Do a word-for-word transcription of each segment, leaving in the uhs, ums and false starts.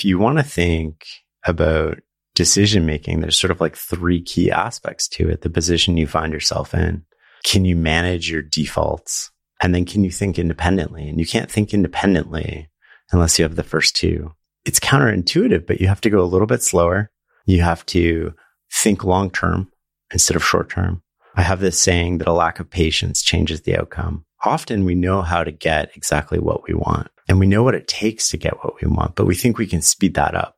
if you want to think about decision making, there's sort of like three key aspects to it. The position you find yourself in. Can you manage your defaults? And then can you think independently? And you can't think independently unless you have the first two. It's counterintuitive, but you have to go a little bit slower. You have to think long term instead of short term. I have this saying that a lack of patience changes the outcome. Often we know how to get exactly what we want, and we know what it takes to get what we want, but we think we can speed that up.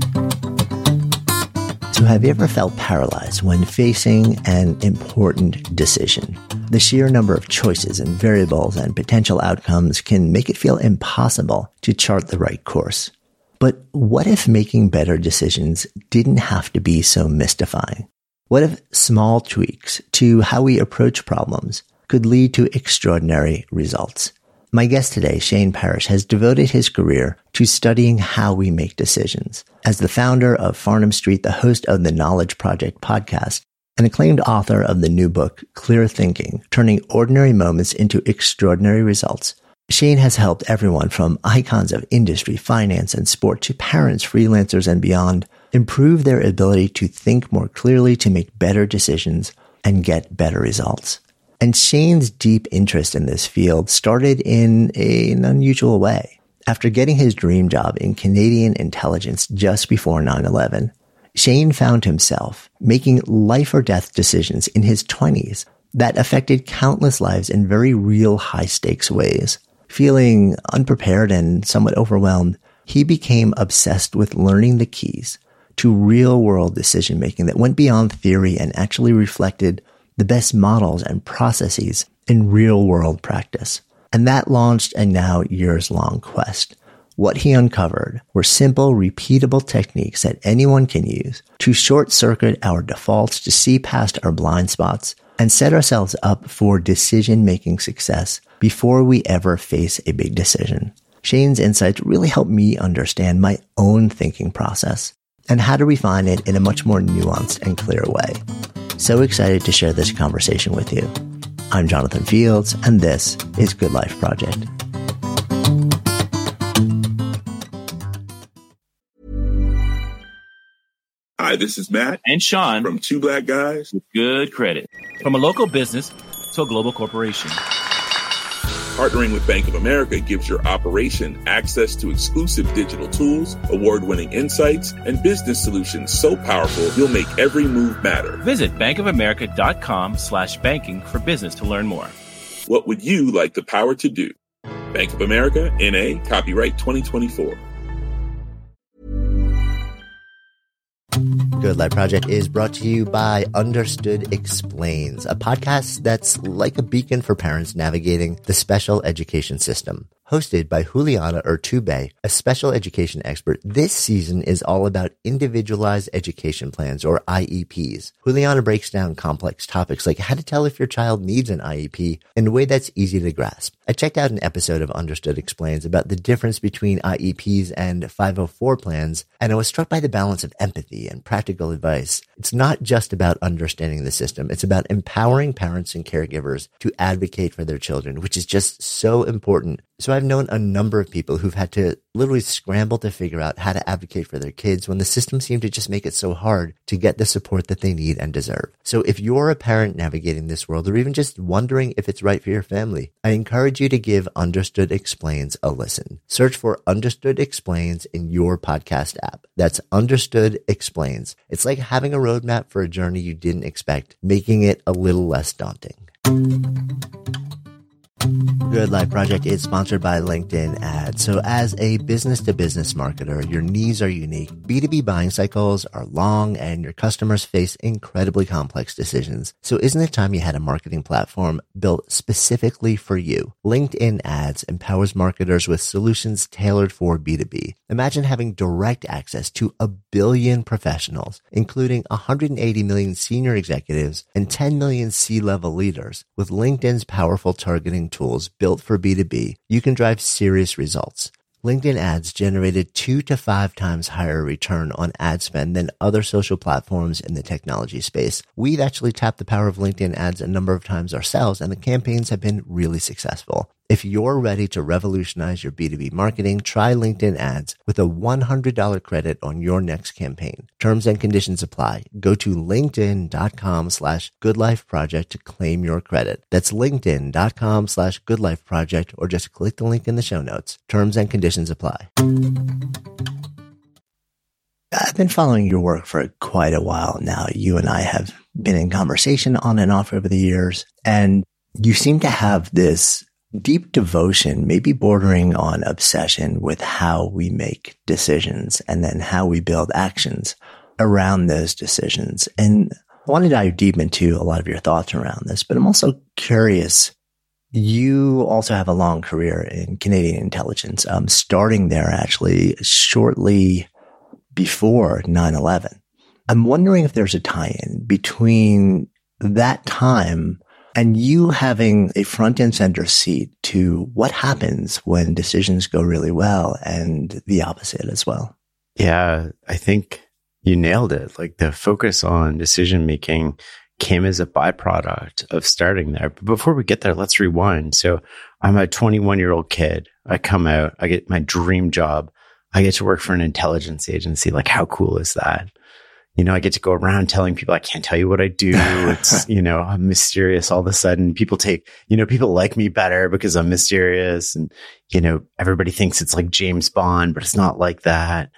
So have you ever felt paralyzed when facing an important decision? The sheer number of choices and variables and potential outcomes can make it feel impossible to chart the right course. But what if making better decisions didn't have to be so mystifying? What if small tweaks to how we approach problems could lead to extraordinary results? My guest today, Shane Parrish, has devoted his career to studying how we make decisions. As the founder of Farnam Street, the host of the Knowledge Project podcast, an acclaimed author of the new book, Clear Thinking, Turning Ordinary Moments into Extraordinary Results, Shane has helped everyone from icons of industry, finance, and sport to parents, freelancers, and beyond improve their ability to think more clearly, to make better decisions, and get better results. And Shane's deep interest in this field started in a, an unusual way. After getting his dream job in Canadian intelligence just before nine eleven, Shane found himself making life or death decisions in his twenties that affected countless lives in very real high-stakes ways. Feeling unprepared and somewhat overwhelmed, he became obsessed with learning the keys to real-world decision-making that went beyond theory and actually reflected the best models and processes in real-world practice. And that launched a now years-long quest. What he uncovered were simple, repeatable techniques that anyone can use to short-circuit our defaults, to see past our blind spots, and set ourselves up for decision-making success before we ever face a big decision. Shane's insights really helped me understand my own thinking process and how to refine it in a much more nuanced and clear way. So excited to share this conversation with you. I'm Jonathan Fields, and this is Good Life Project. Hi, this is Matt and Sean from Two Black Guys with Good Credit. From a local business to a global corporation, partnering with Bank of America gives your operation access to exclusive digital tools, award-winning insights, and business solutions so powerful you'll make every move matter. Visit bankofamerica.com slash banking for business to learn more. What would you like the power to do? Bank of America, N A, copyright twenty twenty-four. Good Life Project is brought to you by Understood Explains, a podcast that's like a beacon for parents navigating the special education system. Hosted by Juliana Urtubey, a special education expert, this season is all about individualized education plans, or I E Ps. Juliana breaks down complex topics like how to tell if your child needs an I E P in a way that's easy to grasp. I checked out an episode of Understood Explains about the difference between I E Ps and five oh four plans, and I was struck by the balance of empathy and practical advice. It's not just about understanding the system. It's about empowering parents and caregivers to advocate for their children, which is just so important. So I've known a number of people who've had to literally scramble to figure out how to advocate for their kids when the system seemed to just make it so hard to get the support that they need and deserve. So if you're a parent navigating this world, or even just wondering if it's right for your family, I encourage you to give Understood Explains a listen. Search for Understood Explains in your podcast app. That's Understood Explains. It's like having a roadmap for a journey you didn't expect, making it a little less daunting. Good Life Project is sponsored by LinkedIn Ads. So as a business-to-business marketer, your needs are unique. B two B buying cycles are long and your customers face incredibly complex decisions. So isn't it time you had a marketing platform built specifically for you? LinkedIn Ads empowers marketers with solutions tailored for B two B. Imagine having direct access to a billion professionals, including one hundred eighty million senior executives and ten million C-level leaders. With LinkedIn's powerful targeting tools built for B two B, you can drive serious results. LinkedIn Ads generated two to five times higher return on ad spend than other social platforms in the technology space. We've actually tapped the power of LinkedIn Ads a number of times ourselves, and the campaigns have been really successful. If you're ready to revolutionize your B two B marketing, try LinkedIn ads with a one hundred dollars credit on your next campaign. Terms and conditions apply. Go to linkedin.com slash goodlifeproject to claim your credit. That's linkedin.com slash goodlifeproject, or just click the link in the show notes. Terms and conditions apply. I've been following your work for quite a while now. You and I have been in conversation on and off over the years, and you seem to have this deep devotion, maybe bordering on obsession, with how we make decisions and then how we build actions around those decisions. And I want to dive deep into a lot of your thoughts around this, but I'm also curious. You also have a long career in Canadian intelligence, um, starting there actually shortly before nine eleven. I'm wondering if there's a tie-in between that time and you having a front and center seat to what happens when decisions go really well and the opposite as well. Yeah, I think you nailed it. Like, the focus on decision making came as a byproduct of starting there. But before we get there, let's rewind. So I'm a twenty-one year old kid. I come out, I get my dream job. I get to work for an intelligence agency. Like, how cool is that? You know, I get to go around telling people, I can't tell you what I do. It's, you know, I'm mysterious all of a sudden. People take, you know, people like me better because I'm mysterious. And, you know, everybody thinks it's like James Bond, but it's not like that.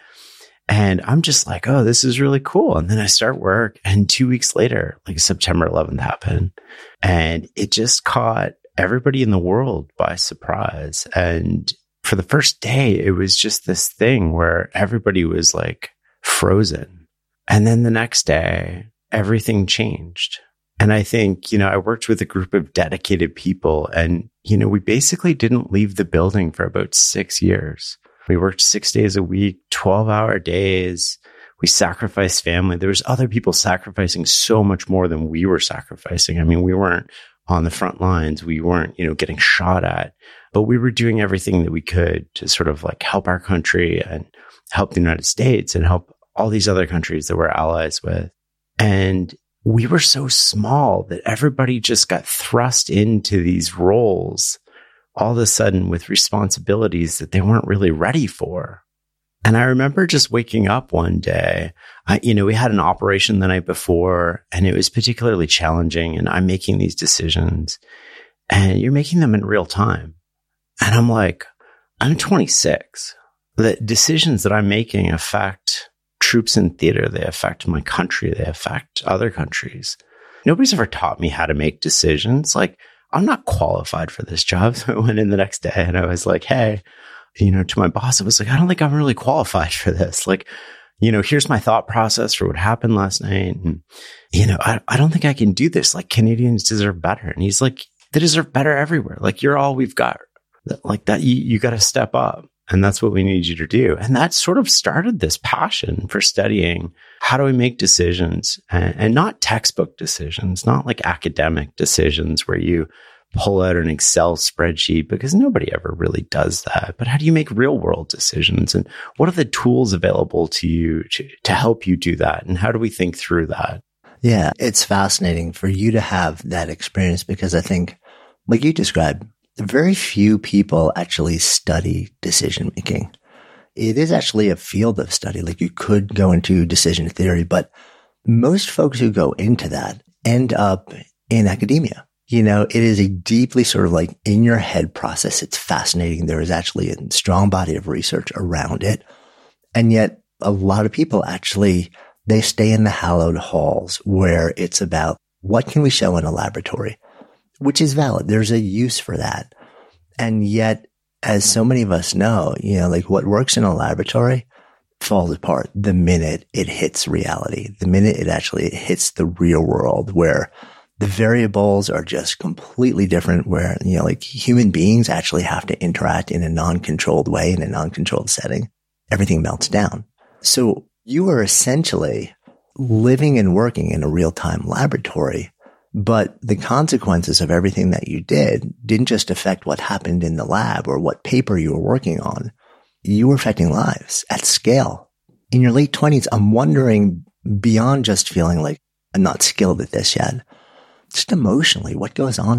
And I'm just like, oh, this is really cool. And then I start work, and two weeks later, like September eleventh happened, and it just caught everybody in the world by surprise. And for the first day, it was just this thing where everybody was like frozen. And then the next day, everything changed. And I think, you know, I worked with a group of dedicated people, and, you know, we basically didn't leave the building for about six years. We worked six days a week, twelve hour days. We sacrificed family. There was other people sacrificing so much more than we were sacrificing. I mean, we weren't on the front lines. We weren't, you know, getting shot at, but we were doing everything that we could to sort of like help our country and help the United States and help all these other countries that we're allies with. And we were so small that everybody just got thrust into these roles all of a sudden with responsibilities that they weren't really ready for. And I remember just waking up one day, I, you know, we had an operation the night before, and it was particularly challenging, and I'm making these decisions, and you're making them in real time. And I'm like, I'm twenty-six. The decisions that I'm making affect troops in theater. They affect my country. They affect other countries. Nobody's ever taught me how to make decisions. Like, I'm not qualified for this job. So I went in the next day and I was like, hey, you know, to my boss, I was like, I don't think I'm really qualified for this. Like, you know, here's my thought process for what happened last night. And, you know, I, I don't think I can do this. Like, Canadians deserve better. And he's like, they deserve better everywhere. Like, you're all we've got. Like that, you, you got to step up. And that's what we need you to do. And that sort of started this passion for studying how do we make decisions, and, and not textbook decisions, not like academic decisions where you pull out an Excel spreadsheet, because nobody ever really does that. But how do you make real world decisions? And what are the tools available to you to, to help you do that? And how do we think through that? Yeah, it's fascinating for you to have that experience, because I think, like you described, very few people actually study decision making. It is actually a field of study. Like, you could go into decision theory, but most folks who go into that end up in academia. You know, it is a deeply sort of like in your head process. It's fascinating. There is actually a strong body of research around it. And yet a lot of people actually, they stay in the hallowed halls where it's about what can we show in a laboratory, which is valid. There's a use for that. And yet, as so many of us know, you know, like what works in a laboratory falls apart the minute it hits reality, the minute it actually hits the real world, where the variables are just completely different, where, you know, like human beings actually have to interact in a non-controlled way, in a non-controlled setting. Everything melts down. So you are essentially living and working in a real-time laboratory, but the consequences of everything that you did didn't just affect what happened in the lab or what paper you were working on. You were affecting lives at scale. In your late twenties, I'm wondering, beyond just feeling like I'm not skilled at this yet, just emotionally, what goes on in you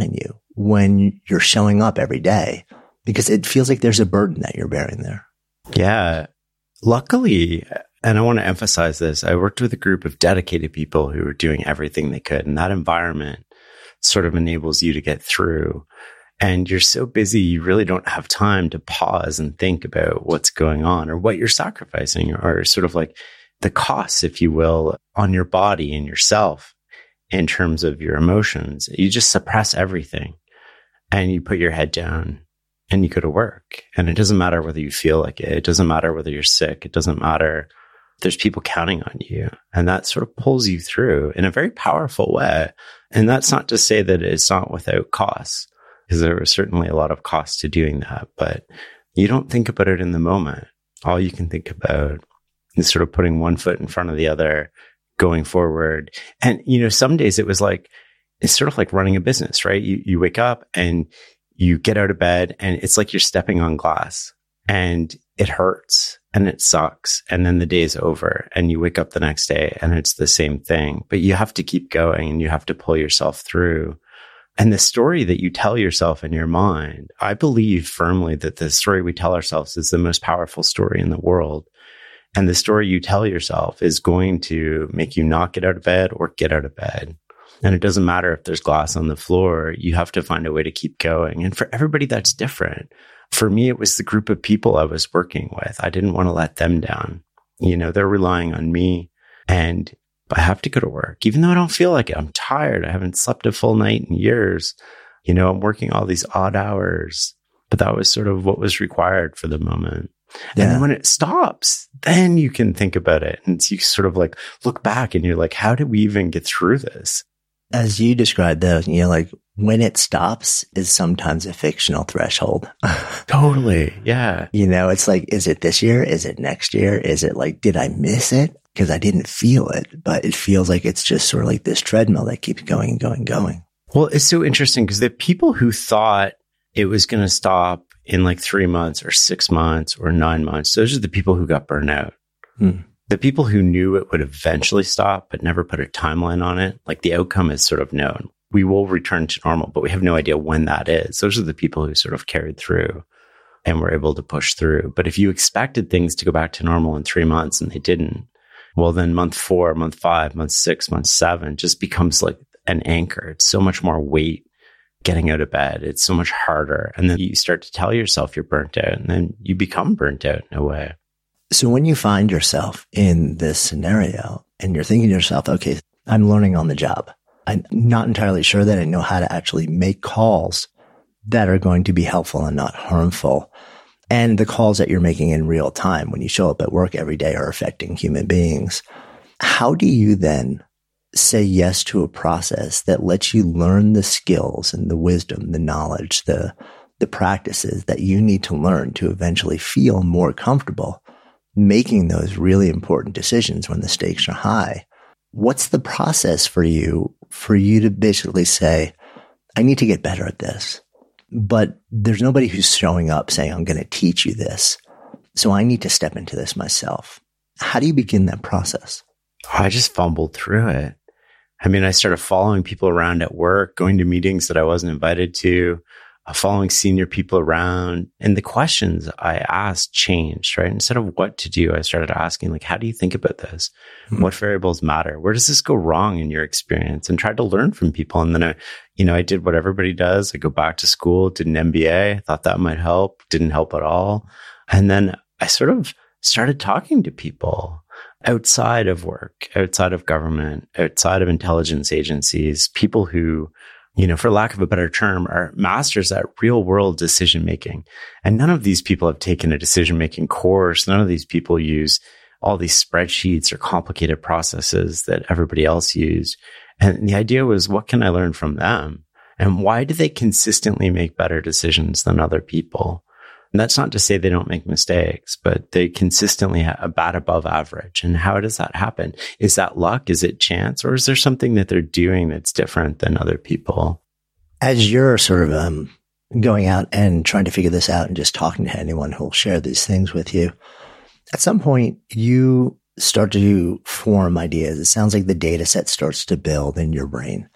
when you're showing up every day? Because it feels like there's a burden that you're bearing there. Yeah. Luckily, and I want to emphasize this, I worked with a group of dedicated people who were doing everything they could. And that environment sort of enables you to get through. And you're so busy, you really don't have time to pause and think about what's going on or what you're sacrificing, or sort of like the costs, if you will, on your body and yourself in terms of your emotions. You just suppress everything and you put your head down and you go to work. And it doesn't matter whether you feel like it. It doesn't matter whether you're sick. It doesn't matter. There's people counting on you. And that sort of pulls you through in a very powerful way. And that's not to say that it's not without costs, because there was certainly a lot of costs to doing that. But you don't think about it in the moment. All you can think about is sort of putting one foot in front of the other, going forward. And, you know, some days it was like, it's sort of like running a business, right? You, you wake up and you get out of bed and it's like you're stepping on glass and it hurts and it sucks. And then the day is over and you wake up the next day and it's the same thing, but you have to keep going and you have to pull yourself through. And the story that you tell yourself in your mind, I believe firmly that the story we tell ourselves is the most powerful story in the world. And the story you tell yourself is going to make you not get out of bed or get out of bed. And it doesn't matter if there's glass on the floor, you have to find a way to keep going. And for everybody, that's different. For me, it was the group of people I was working with. I didn't want to let them down. You know, they're relying on me and I have to go to work, even though I don't feel like it. I'm tired. I haven't slept a full night in years. You know, I'm working all these odd hours, but that was sort of what was required for the moment. Yeah. And then when it stops, then you can think about it. And you sort of like look back and you're like, how did we even get through this? As you described, though, you know, like when it stops is sometimes a fictional threshold. Totally. Yeah. You know, it's like, is it this year? Is it next year? Is it like, did I miss it? Because I didn't feel it, but it feels like it's just sort of like this treadmill that keeps going and going and going. Well, it's so interesting because the people who thought it was going to stop in like three months or six months or nine months, those are the people who got burned out. Hmm. The people who knew it would eventually stop, but never put a timeline on it, like the outcome is sort of known. We will return to normal, but we have no idea when that is. Those are the people who sort of carried through and were able to push through. But if you expected things to go back to normal in three months and they didn't, well, then month four, month five, month six, month seven just becomes like an anchor. It's so much more weight getting out of bed. It's so much harder. And then you start to tell yourself you're burnt out and then you become burnt out in a way. So when you find yourself in this scenario and you're thinking to yourself, okay, I'm learning on the job. I'm not entirely sure that I know how to actually make calls that are going to be helpful and not harmful. And the calls that you're making in real time when you show up at work every day are affecting human beings. How do you then say yes to a process that lets you learn the skills and the wisdom, the knowledge, the, the practices that you need to learn to eventually feel more comfortable making those really important decisions when the stakes are high? What's the process for you, for you to basically say, I need to get better at this, but there's nobody who's showing up saying, I'm going to teach you this. So I need to step into this myself. How do you begin that process? I just fumbled through it. I mean, I started following people around at work, going to meetings that I wasn't invited to, uh, following senior people around. And the questions I asked changed, right? Instead of what to do, I started asking, like, how do you think about this? Mm-hmm. What variables matter? Where does this go wrong in your experience? And tried to learn from people. And then I, you know, I did what everybody does. I go back to school, did an M B A, thought that might help, didn't help at all. And then I sort of started talking to people outside of work, outside of government, outside of intelligence agencies, people who, you know, for lack of a better term, are masters at real world decision making. And none of these people have taken a decision making course. None of these people use all these spreadsheets or complicated processes that everybody else used. And the idea was, what can I learn from them? And why do they consistently make better decisions than other people? And that's not to say they don't make mistakes, but they consistently bat above average. And how does that happen? Is that luck? Is it chance? Or is there something that they're doing that's different than other people? As you're sort of um, going out and trying to figure this out and just talking to anyone who'll share these things with you, at some point you start to form ideas. It sounds like the data set starts to build in your brain.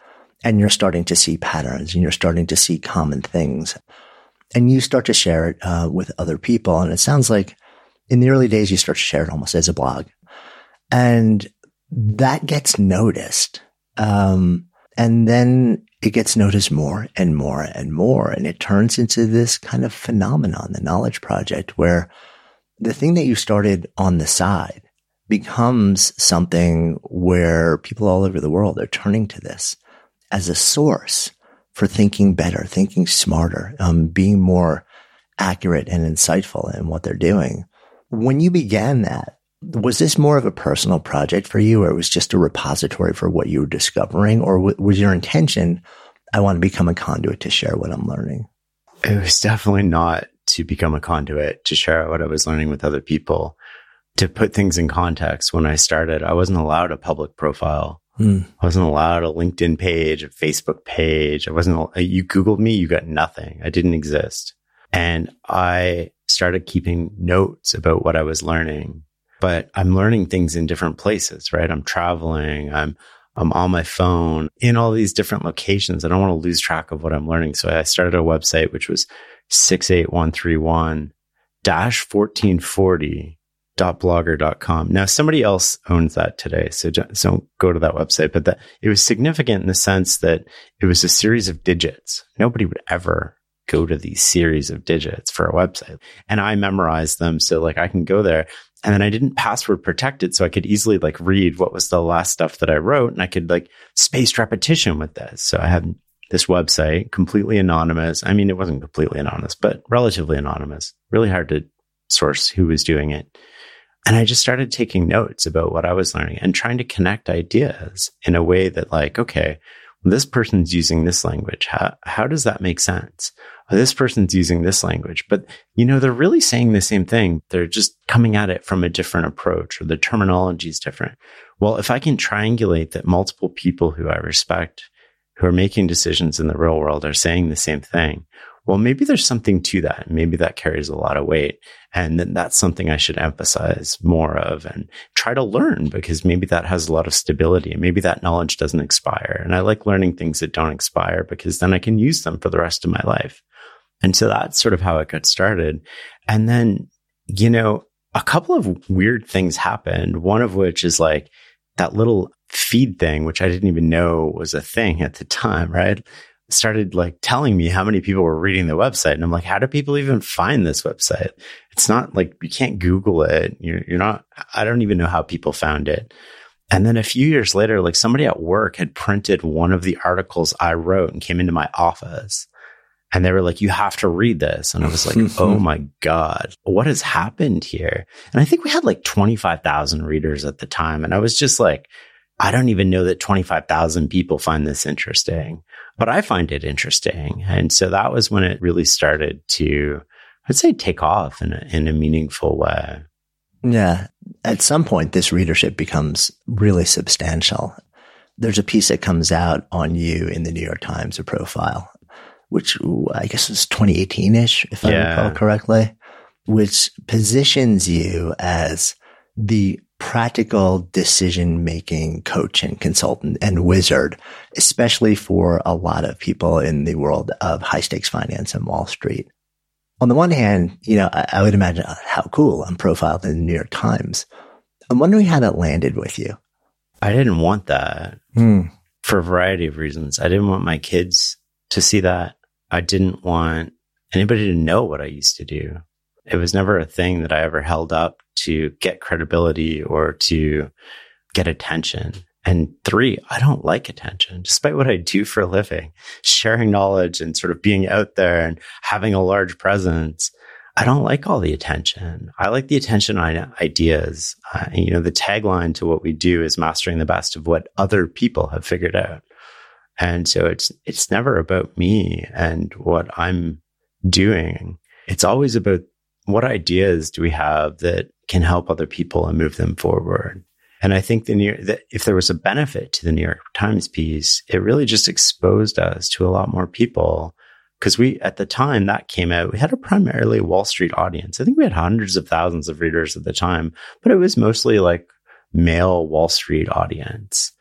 and you're starting to see patterns and you're starting to see common things, and you start to share it uh, with other people. And it sounds like in the early days, you start to share it almost as a blog, and that gets noticed. Um, and then it gets noticed more and more and more. And it turns into this kind of phenomenon, the Knowledge Project, where the thing that you started on the side becomes something where people all over the world are turning to this as a source for thinking better, thinking smarter, um, being more accurate and insightful in what they're doing. When you began that, was this more of a personal project for you, or it was just a repository for what you were discovering? Or w- was your intention, I want to become a conduit to share what I'm learning? It was definitely not to become a conduit to share what I was learning with other people. To put things in context, when I started, I wasn't allowed a public profile. Hmm. I wasn't allowed a LinkedIn page, a Facebook page. I wasn't, you Googled me, you got nothing. I didn't exist. And I started keeping notes about what I was learning. But I'm learning things in different places, right? I'm traveling. I'm, I'm on my phone in all these different locations. I don't want to lose track of what I'm learning. So I started a website, which was six eight one three one dash fourteen forty dot blogger dot com. Now, somebody else owns that today, so don't, so don't go to that website. But that it was significant in the sense that it was a series of digits. Nobody would ever go to these series of digits for a website. And I memorized them. So like I can go there, and then I didn't password protect it. So I could easily like read what was the last stuff that I wrote, and I could like spaced repetition with this. So I had this website, completely anonymous. I mean, it wasn't completely anonymous, but relatively anonymous. Really hard to source who was doing it. And I just started taking notes about what I was learning and trying to connect ideas in a way that like, okay, well, this person's using this language. How, how does that make sense? Well, this person's using this language, but you know, they're really saying the same thing. They're just coming at it from a different approach, or the terminology is different. Well, if I can triangulate that multiple people who I respect, who are making decisions in the real world, are saying the same thing, well, maybe there's something to that. Maybe that carries a lot of weight. And then that's something I should emphasize more of and try to learn, because maybe that has a lot of stability and maybe that knowledge doesn't expire. And I like learning things that don't expire, because then I can use them for the rest of my life. And so that's sort of how it got started. And then, you know, a couple of weird things happened. One of which is like that little feed thing, which I didn't even know was a thing at the time, right? Started like telling me how many people were reading the website. And I'm like, how do people even find this website? It's not like you can't Google it. You're, you're not, I don't even know how people found it. And then a few years later, like somebody at work had printed one of the articles I wrote and came into my office. And they were like, you have to read this. And I was like, oh my God, what has happened here? And I think we had like twenty-five thousand readers at the time. And I was just like, I don't even know that twenty-five thousand people find this interesting, but I find it interesting. And so that was when it really started to, I'd say, take off in a, in a meaningful way. Yeah. At some point, this readership becomes really substantial. There's a piece that comes out on you in the New York Times, a profile, which I guess was twenty eighteen-ish, if yeah. I recall correctly, which positions you as the practical decision-making coach and consultant and wizard, especially for a lot of people in the world of high-stakes finance and Wall Street. On the one hand, you know, I, I would imagine uh, how cool I'm profiled in the New York Times. I'm wondering how that landed with you. I didn't want that hmm. for a variety of reasons. I didn't want my kids to see that. I didn't want anybody to know what I used to do. It was never a thing that I ever held up to get credibility or to get attention. And three, I don't like attention, despite what I do for a living, sharing knowledge and sort of being out there and having a large presence. I don't like all the attention. I like the attention on ideas. Uh, you know, the tagline to what we do is mastering the best of what other people have figured out. And so it's, it's never about me and what I'm doing. It's always about what ideas do we have that can help other people and move them forward. And I think the New, that if there was a benefit to the New York Times piece, it really just exposed us to a lot more people. Because we, at the time that came out, we had a primarily Wall Street audience. I think we had hundreds of thousands of readers at the time, but it was mostly like male Wall Street audience.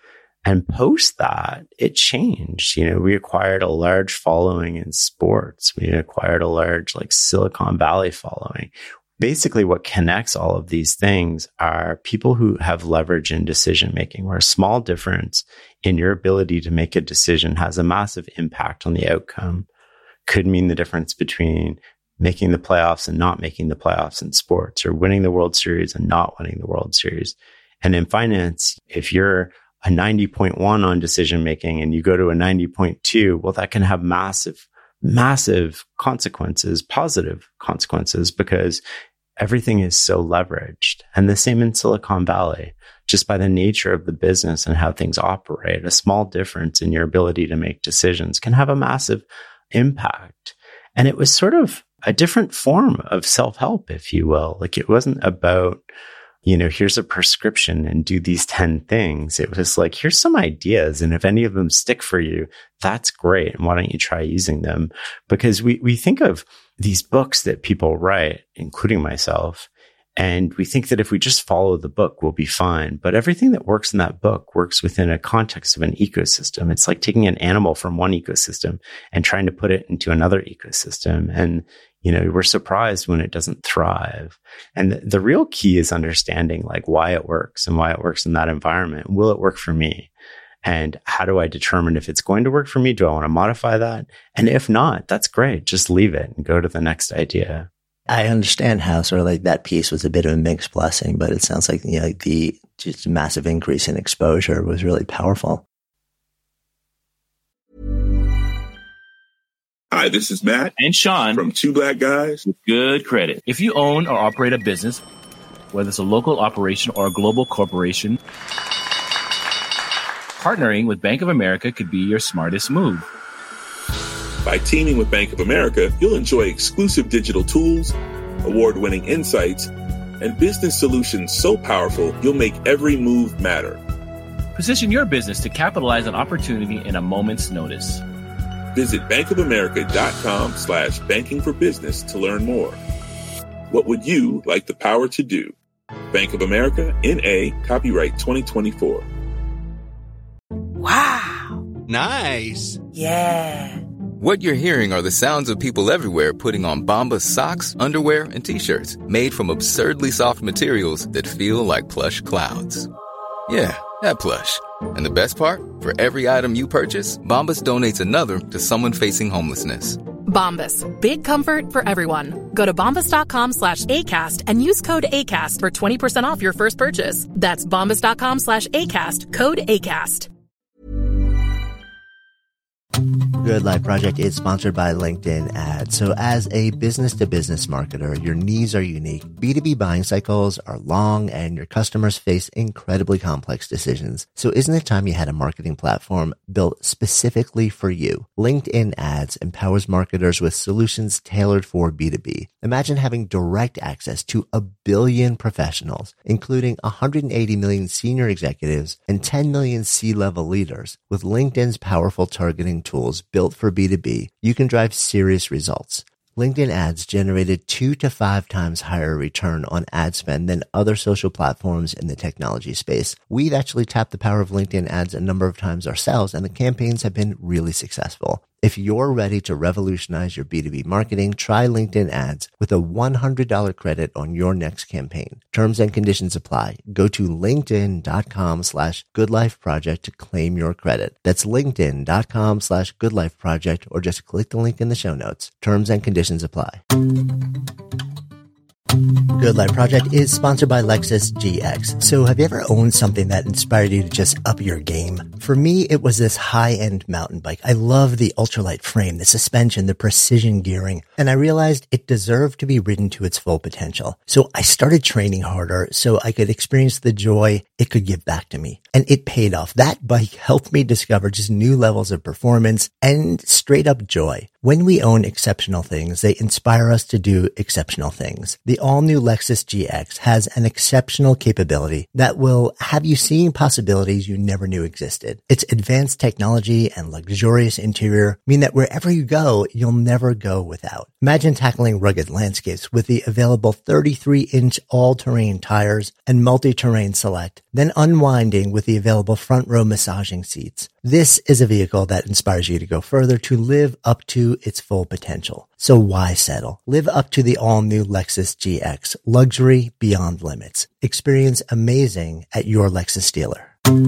And post that, it changed. You know, we acquired a large following in sports. We acquired a large like Silicon Valley following. Basically, what connects all of these things are people who have leverage in decision making, where a small difference in your ability to make a decision has a massive impact on the outcome. Could mean the difference between making the playoffs and not making the playoffs in sports, or winning the World Series and not winning the World Series. And in finance, if you're a ninety point one on decision making and you go to a ninety point two, well, that can have massive, massive consequences, positive consequences, because everything is so leveraged. And the same in Silicon Valley, just by the nature of the business and how things operate, a small difference in your ability to make decisions can have a massive impact. And it was sort of a different form of self-help, if you will. Like, it wasn't about, you know, here's a prescription and do these ten things. It was like, here's some ideas. And if any of them stick for you, that's great. And why don't you try using them? Because we, we think of these books that people write, including myself, and we think that if we just follow the book, we'll be fine. But everything that works in that book works within a context of an ecosystem. It's like taking an animal from one ecosystem and trying to put it into another ecosystem. And, you know, we're surprised when it doesn't thrive. And the, the real key is understanding like why it works and why it works in that environment. Will it work for me? And how do I determine if it's going to work for me? Do I want to modify that? And if not, that's great. Just leave it and go to the next idea. I understand how sort of like that piece was a bit of a mixed blessing, but it sounds like, you know, the just massive increase in exposure was really powerful. Hi, this is Matt and Sean from Two Black Guys with Good Credit. If you own or operate a business, whether it's a local operation or a global corporation, partnering with Bank of America could be your smartest move. By teaming with Bank of America, you'll enjoy exclusive digital tools, award-winning insights, and business solutions so powerful you'll make every move matter. Position your business to capitalize on opportunity in a moment's notice. Visit bankofamerica.com slash banking for business to learn more. What would you like the power to do? Bank of America, N A, copyright twenty twenty-four. Wow. Nice. Yeah. What you're hearing are the sounds of people everywhere putting on Bombas socks, underwear, and T-shirts made from absurdly soft materials that feel like plush clouds. Yeah, that plush. And the best part? For every item you purchase, Bombas donates another to someone facing homelessness. Bombas. Big comfort for everyone. Go to bombas.com slash ACAST and use code ACAST for twenty percent off your first purchase. That's bombas.com slash ACAST. Code ACAST. Good Life Project is sponsored by LinkedIn Ads. So as a business-to-business marketer, your needs are unique. B two B buying cycles are long and your customers face incredibly complex decisions. So isn't it time you had a marketing platform built specifically for you? LinkedIn Ads empowers marketers with solutions tailored for B two B. Imagine having direct access to a billion professionals, including one hundred eighty million senior executives and ten million C-level leaders. With LinkedIn's powerful targeting tools built for B two B, you can drive serious results. LinkedIn Ads generated two to five times higher return on ad spend than other social platforms in the technology space. We've actually tapped the power of LinkedIn Ads a number of times ourselves, and the campaigns have been really successful. If you're ready to revolutionize your B two B marketing, try LinkedIn Ads with a one hundred dollars credit on your next campaign. Terms and conditions apply. Go to linkedin.com slash goodlifeproject to claim your credit. That's linkedin.com slash goodlifeproject, or just click the link in the show notes. Terms and conditions apply. Good Life Project is sponsored by Lexus G X. So have you ever owned something that inspired you to just up your game? For me, it was this high-end mountain bike. I love the ultralight frame, the suspension, the precision gearing, and I realized it deserved to be ridden to its full potential. So I started training harder so I could experience the joy it could give back to me. And it paid off. That bike helped me discover just new levels of performance and straight up joy. When we own exceptional things, they inspire us to do exceptional things. The all-new Lexus G X has an exceptional capability that will have you seeing possibilities you never knew existed. Its advanced technology and luxurious interior mean that wherever you go, you'll never go without. Imagine tackling rugged landscapes with the available thirty-three inch all-terrain tires and multi-terrain select, then unwinding with the available front row massaging seats. This is a vehicle that inspires you to go further, to live up to its full potential. So why settle? Live up to the all-new Lexus G X, luxury beyond limits. Experience amazing at your Lexus dealer.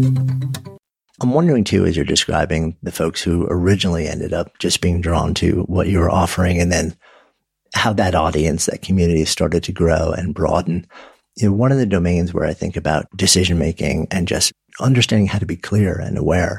I'm wondering too, as you're describing the folks who originally ended up just being drawn to what you were offering, and then how that audience, that community started to grow and broaden. You know, one of the domains where I think about decision making and just understanding how to be clear and aware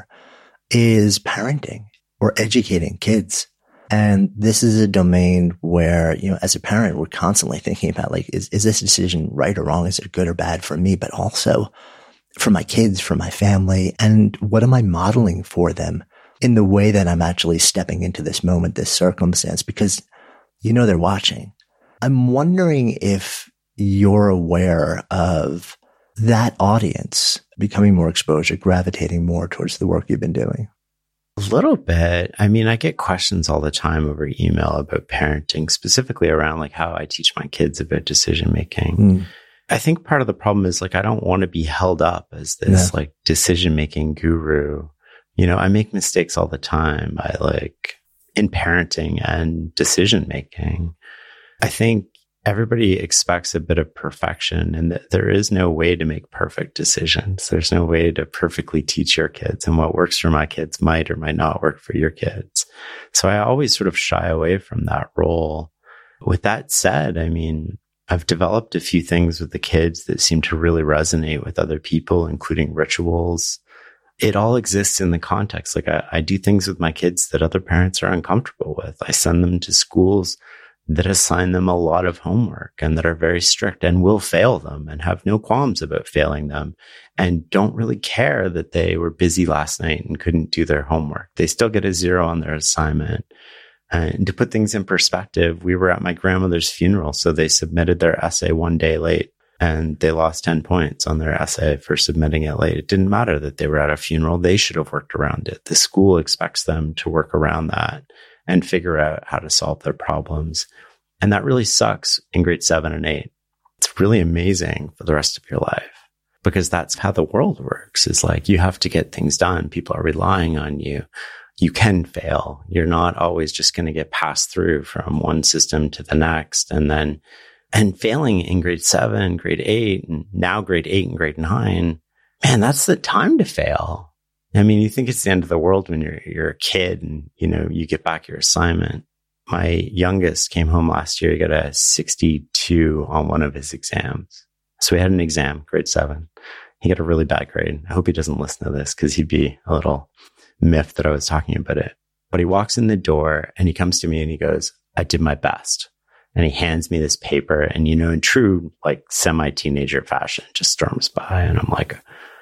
is parenting or educating kids. And this is a domain where, you know, as a parent, we're constantly thinking about, like, is, is this decision right or wrong? Is it good or bad for me? But also for my kids, for my family, and what am I modeling for them in the way that I'm actually stepping into this moment, this circumstance, because you know they're watching. I'm wondering if you're aware of that audience becoming more exposure, gravitating more towards the work you've been doing. A little bit. I mean, I get questions all the time over email about parenting, specifically around like how I teach my kids about decision making. Mm. I think part of the problem is like, I don't want to be held up as this yeah. like decision making guru. You know, I make mistakes all the time. I like in parenting and decision making. I think everybody expects a bit of perfection, and that there is no way to make perfect decisions. There's no way to perfectly teach your kids, and what works for my kids might or might not work for your kids. So I always sort of shy away from that role. With that said, I mean, I've developed a few things with the kids that seem to really resonate with other people, including rituals. It all exists in the context. Like I, I do things with my kids that other parents are uncomfortable with. I send them to schools that assign them a lot of homework and that are very strict and will fail them and have no qualms about failing them and don't really care that they were busy last night and couldn't do their homework. They still get a zero on their assignment. And to put things in perspective, we were at my grandmother's funeral, so they submitted their essay one day late. And they lost ten points on their essay for submitting it late. It didn't matter that they were at a funeral. They should have worked around it. The school expects them to work around that and figure out how to solve their problems. And that really sucks in grade seven and eight. It's really amazing for the rest of your life because that's how the world works. It's like you have to get things done. People are relying on you. You can fail. You're not always just going to get passed through from one system to the next. And then And failing in grade seven, grade eight, and now grade eight and grade nine, man, that's the time to fail. I mean, you think it's the end of the world when you're you're a kid and, you know, you get back your assignment. My youngest came home last year. He got a sixty-two on one of his exams. So we had an exam, grade seven. He got a really bad grade. I hope he doesn't listen to this because he'd be a little miffed that I was talking about it. But he walks in the door and he comes to me and he goes, I did my best. And he hands me this paper and, you know, in true like semi-teenager fashion, just storms by. And I'm like,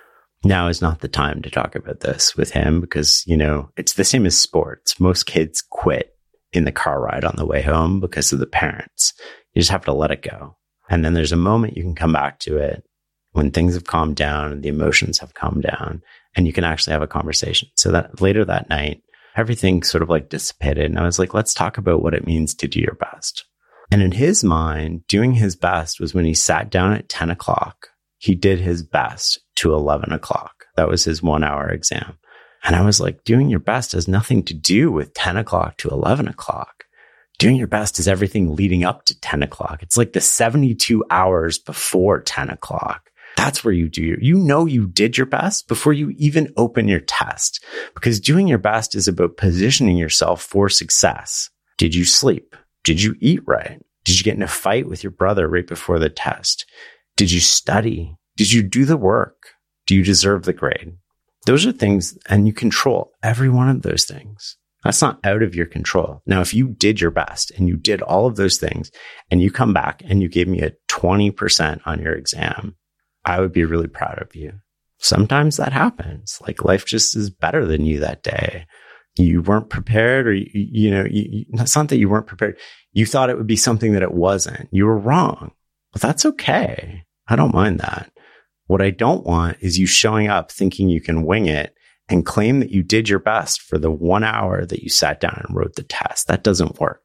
now is not the time to talk about this with him because, you know, it's the same as sports. Most kids quit in the car ride on the way home because of the parents. You just have to let it go. And then there's a moment you can come back to it when things have calmed down and the emotions have calmed down and you can actually have a conversation. So that later that night, everything sort of like dissipated. And I was like, let's talk about what it means to do your best. And in his mind, doing his best was when he sat down at ten o'clock, he did his best to eleven o'clock. That was his one hour exam. And I was like, doing your best has nothing to do with ten o'clock to eleven o'clock. Doing your best is everything leading up to ten o'clock. It's like the seventy-two hours before ten o'clock. That's where you do your, you know, you did your best before you even open your test, because doing your best is about positioning yourself for success. Did you sleep? Did you eat right? Did you get in a fight with your brother right before the test? Did you study? Did you do the work? Do you deserve the grade? Those are things, and you control every one of those things. That's not out of your control. Now, if you did your best and you did all of those things and you come back and you gave me a twenty percent on your exam, I would be really proud of you. Sometimes that happens. Like life just is better than you that day. You weren't prepared, or, you, you know, you, you, it's not that you weren't prepared. You thought it would be something that it wasn't. You were wrong. But that's okay. I don't mind that. What I don't want is you showing up thinking you can wing it and claim that you did your best for the one hour that you sat down and wrote the test. That doesn't work.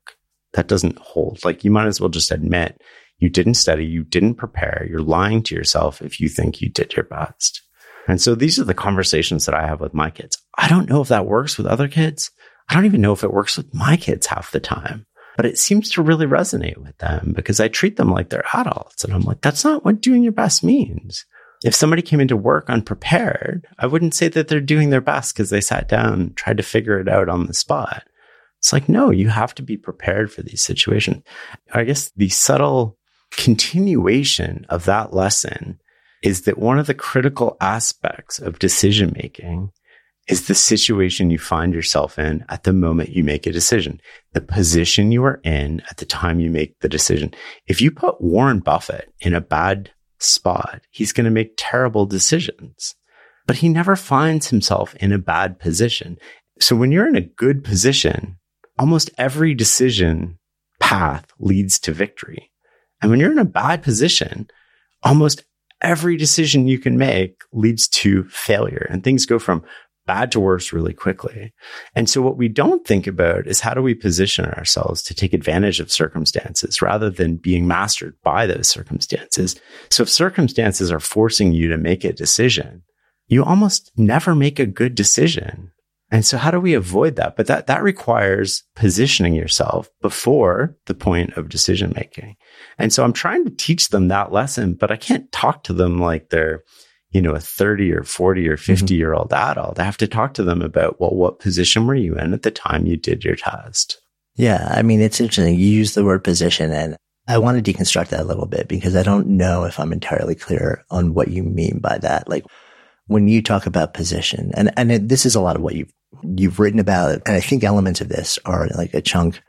That doesn't hold. Like, you might as well just admit you didn't study, you didn't prepare, you're lying to yourself if you think you did your best. And so these are the conversations that I have with my kids. I don't know if that works with other kids. I don't even know if it works with my kids half the time, but it seems to really resonate with them because I treat them like they're adults. And I'm like, that's not what doing your best means. If somebody came into work unprepared, I wouldn't say that they're doing their best because they sat down and tried to figure it out on the spot. It's like, no, you have to be prepared for these situations. I guess the subtle continuation of that lesson is that one of the critical aspects of decision making is the situation you find yourself in at the moment you make a decision, the position you are in at the time you make the decision. If you put Warren Buffett in a bad spot, he's going to make terrible decisions, but he never finds himself in a bad position. So when you're in a good position, almost every decision path leads to victory. And when you're in a bad position, almost every decision you can make leads to failure, and things go from bad to worse really quickly. And so what we don't think about is how do we position ourselves to take advantage of circumstances rather than being mastered by those circumstances. So if circumstances are forcing you to make a decision, you almost never make a good decision. And so how do we avoid that? But that, that requires positioning yourself before the point of decision making. And so I'm trying to teach them that lesson, but I can't talk to them like they're, you know, a thirty or forty or fifty year old adult. I have to talk to them about, well, what position were you in at the time you did your test? Yeah. I mean, it's interesting. You use the word position, and I want to deconstruct that a little bit because I don't know if I'm entirely clear on what you mean by that. Like, when you talk about position, and, and it, this is a lot of what you've, you've written about, and I think elements of this are like a chunk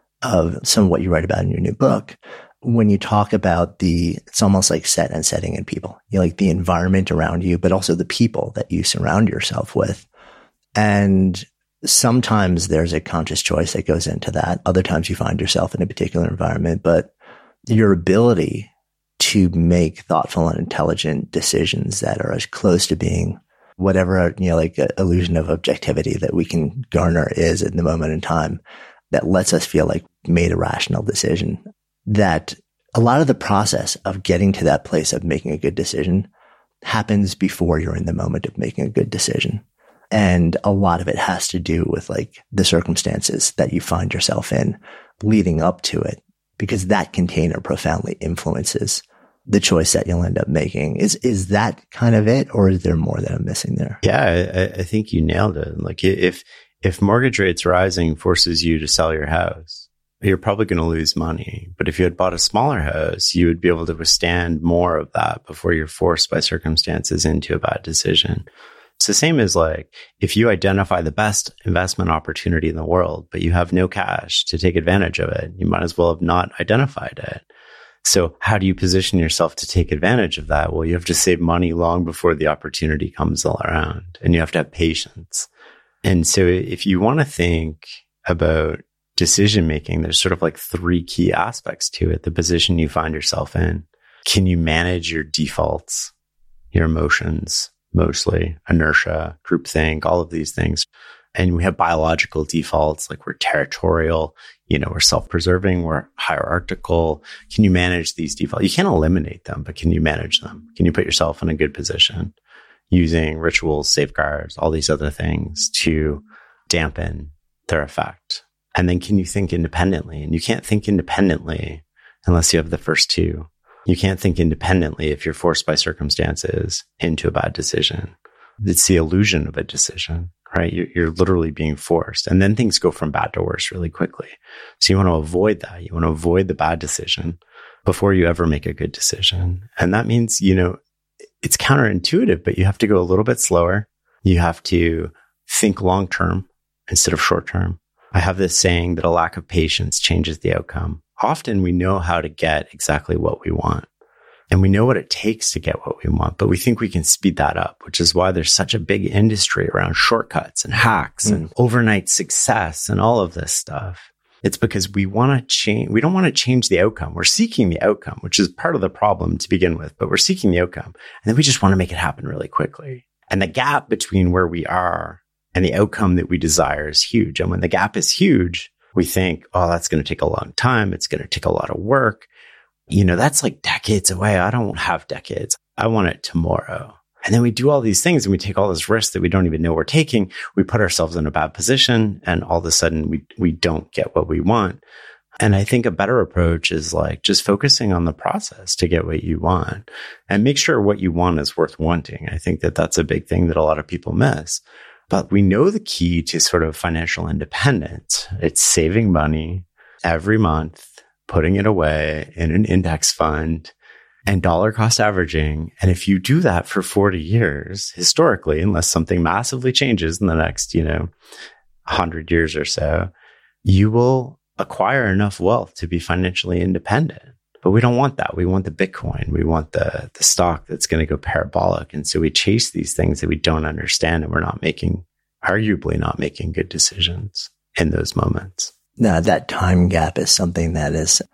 of some of what you write about in your new book. When you talk about the, it's almost like set and setting in people, you know, like the environment around you, but also the people that you surround yourself with. And sometimes there's a conscious choice that goes into that. Other times you find yourself in a particular environment, but your ability to make thoughtful and intelligent decisions that are as close to being whatever, you know, like a illusion of objectivity that we can garner is at the moment in time that lets us feel like made a rational decision. That a lot of the process of getting to that place of making a good decision happens before you're in the moment of making a good decision. And a lot of it has to do with like the circumstances that you find yourself in leading up to it, because that container profoundly influences the choice that you'll end up making. Is, is that kind of it? Or is there more that I'm missing there? Yeah, I, I think you nailed it. Like if, if mortgage rates rising forces you to sell your house, you're probably going to lose money. But if you had bought a smaller house, you would be able to withstand more of that before you're forced by circumstances into a bad decision. It's the same as like, if you identify the best investment opportunity in the world, but you have no cash to take advantage of it, you might as well have not identified it. So how do you position yourself to take advantage of that? Well, you have to save money long before the opportunity comes all around, and you have to have patience. And so if you want to think about decision making, there's sort of like three key aspects to it. The position you find yourself in. Can you manage your defaults, your emotions, mostly inertia, groupthink, all of these things? And we have biological defaults, like we're territorial, you know, we're self-preserving, we're hierarchical. Can you manage these defaults? You can't eliminate them, but can you manage them? Can you put yourself in a good position using rituals, safeguards, all these other things to dampen their effect? And then can you think independently? And you can't think independently unless you have the first two. You can't think independently if you're forced by circumstances into a bad decision. It's the illusion of a decision, right? You're, you're literally being forced. And then things go from bad to worse really quickly. So you want to avoid that. You want to avoid the bad decision before you ever make a good decision. And that means, you know, it's counterintuitive, but you have to go a little bit slower. You have to think long-term instead of short-term. I have this saying that a lack of patience changes the outcome. Often we know how to get exactly what we want, and we know what it takes to get what we want, but we think we can speed that up, which is why there's such a big industry around shortcuts and hacks mm. and overnight success and all of this stuff. It's because we want to change. We don't want to change the outcome. We're seeking the outcome, which is part of the problem to begin with, but we're seeking the outcome. And then we just want to make it happen really quickly. And the gap between where we are and the outcome that we desire is huge. And when the gap is huge, we think, oh, that's going to take a long time. It's going to take a lot of work. You know, that's like decades away. I don't have decades. I want it tomorrow. And then we do all these things and we take all this risk that we don't even know we're taking. We put ourselves in a bad position and all of a sudden we, we don't get what we want. And I think a better approach is like just focusing on the process to get what you want and make sure what you want is worth wanting. I think that that's a big thing that a lot of people miss. But we know the key to sort of financial independence. It's saving money every month, putting it away in an index fund, and dollar cost averaging. And if you do that for forty years, historically, unless something massively changes in the next, you know, one hundred years or so, you will acquire enough wealth to be financially independent. But we don't want that. We want the Bitcoin. We want the, the stock that's going to go parabolic. And so we chase these things that we don't understand, and we're not making, arguably not making good decisions in those moments. Now, that time gap is something that is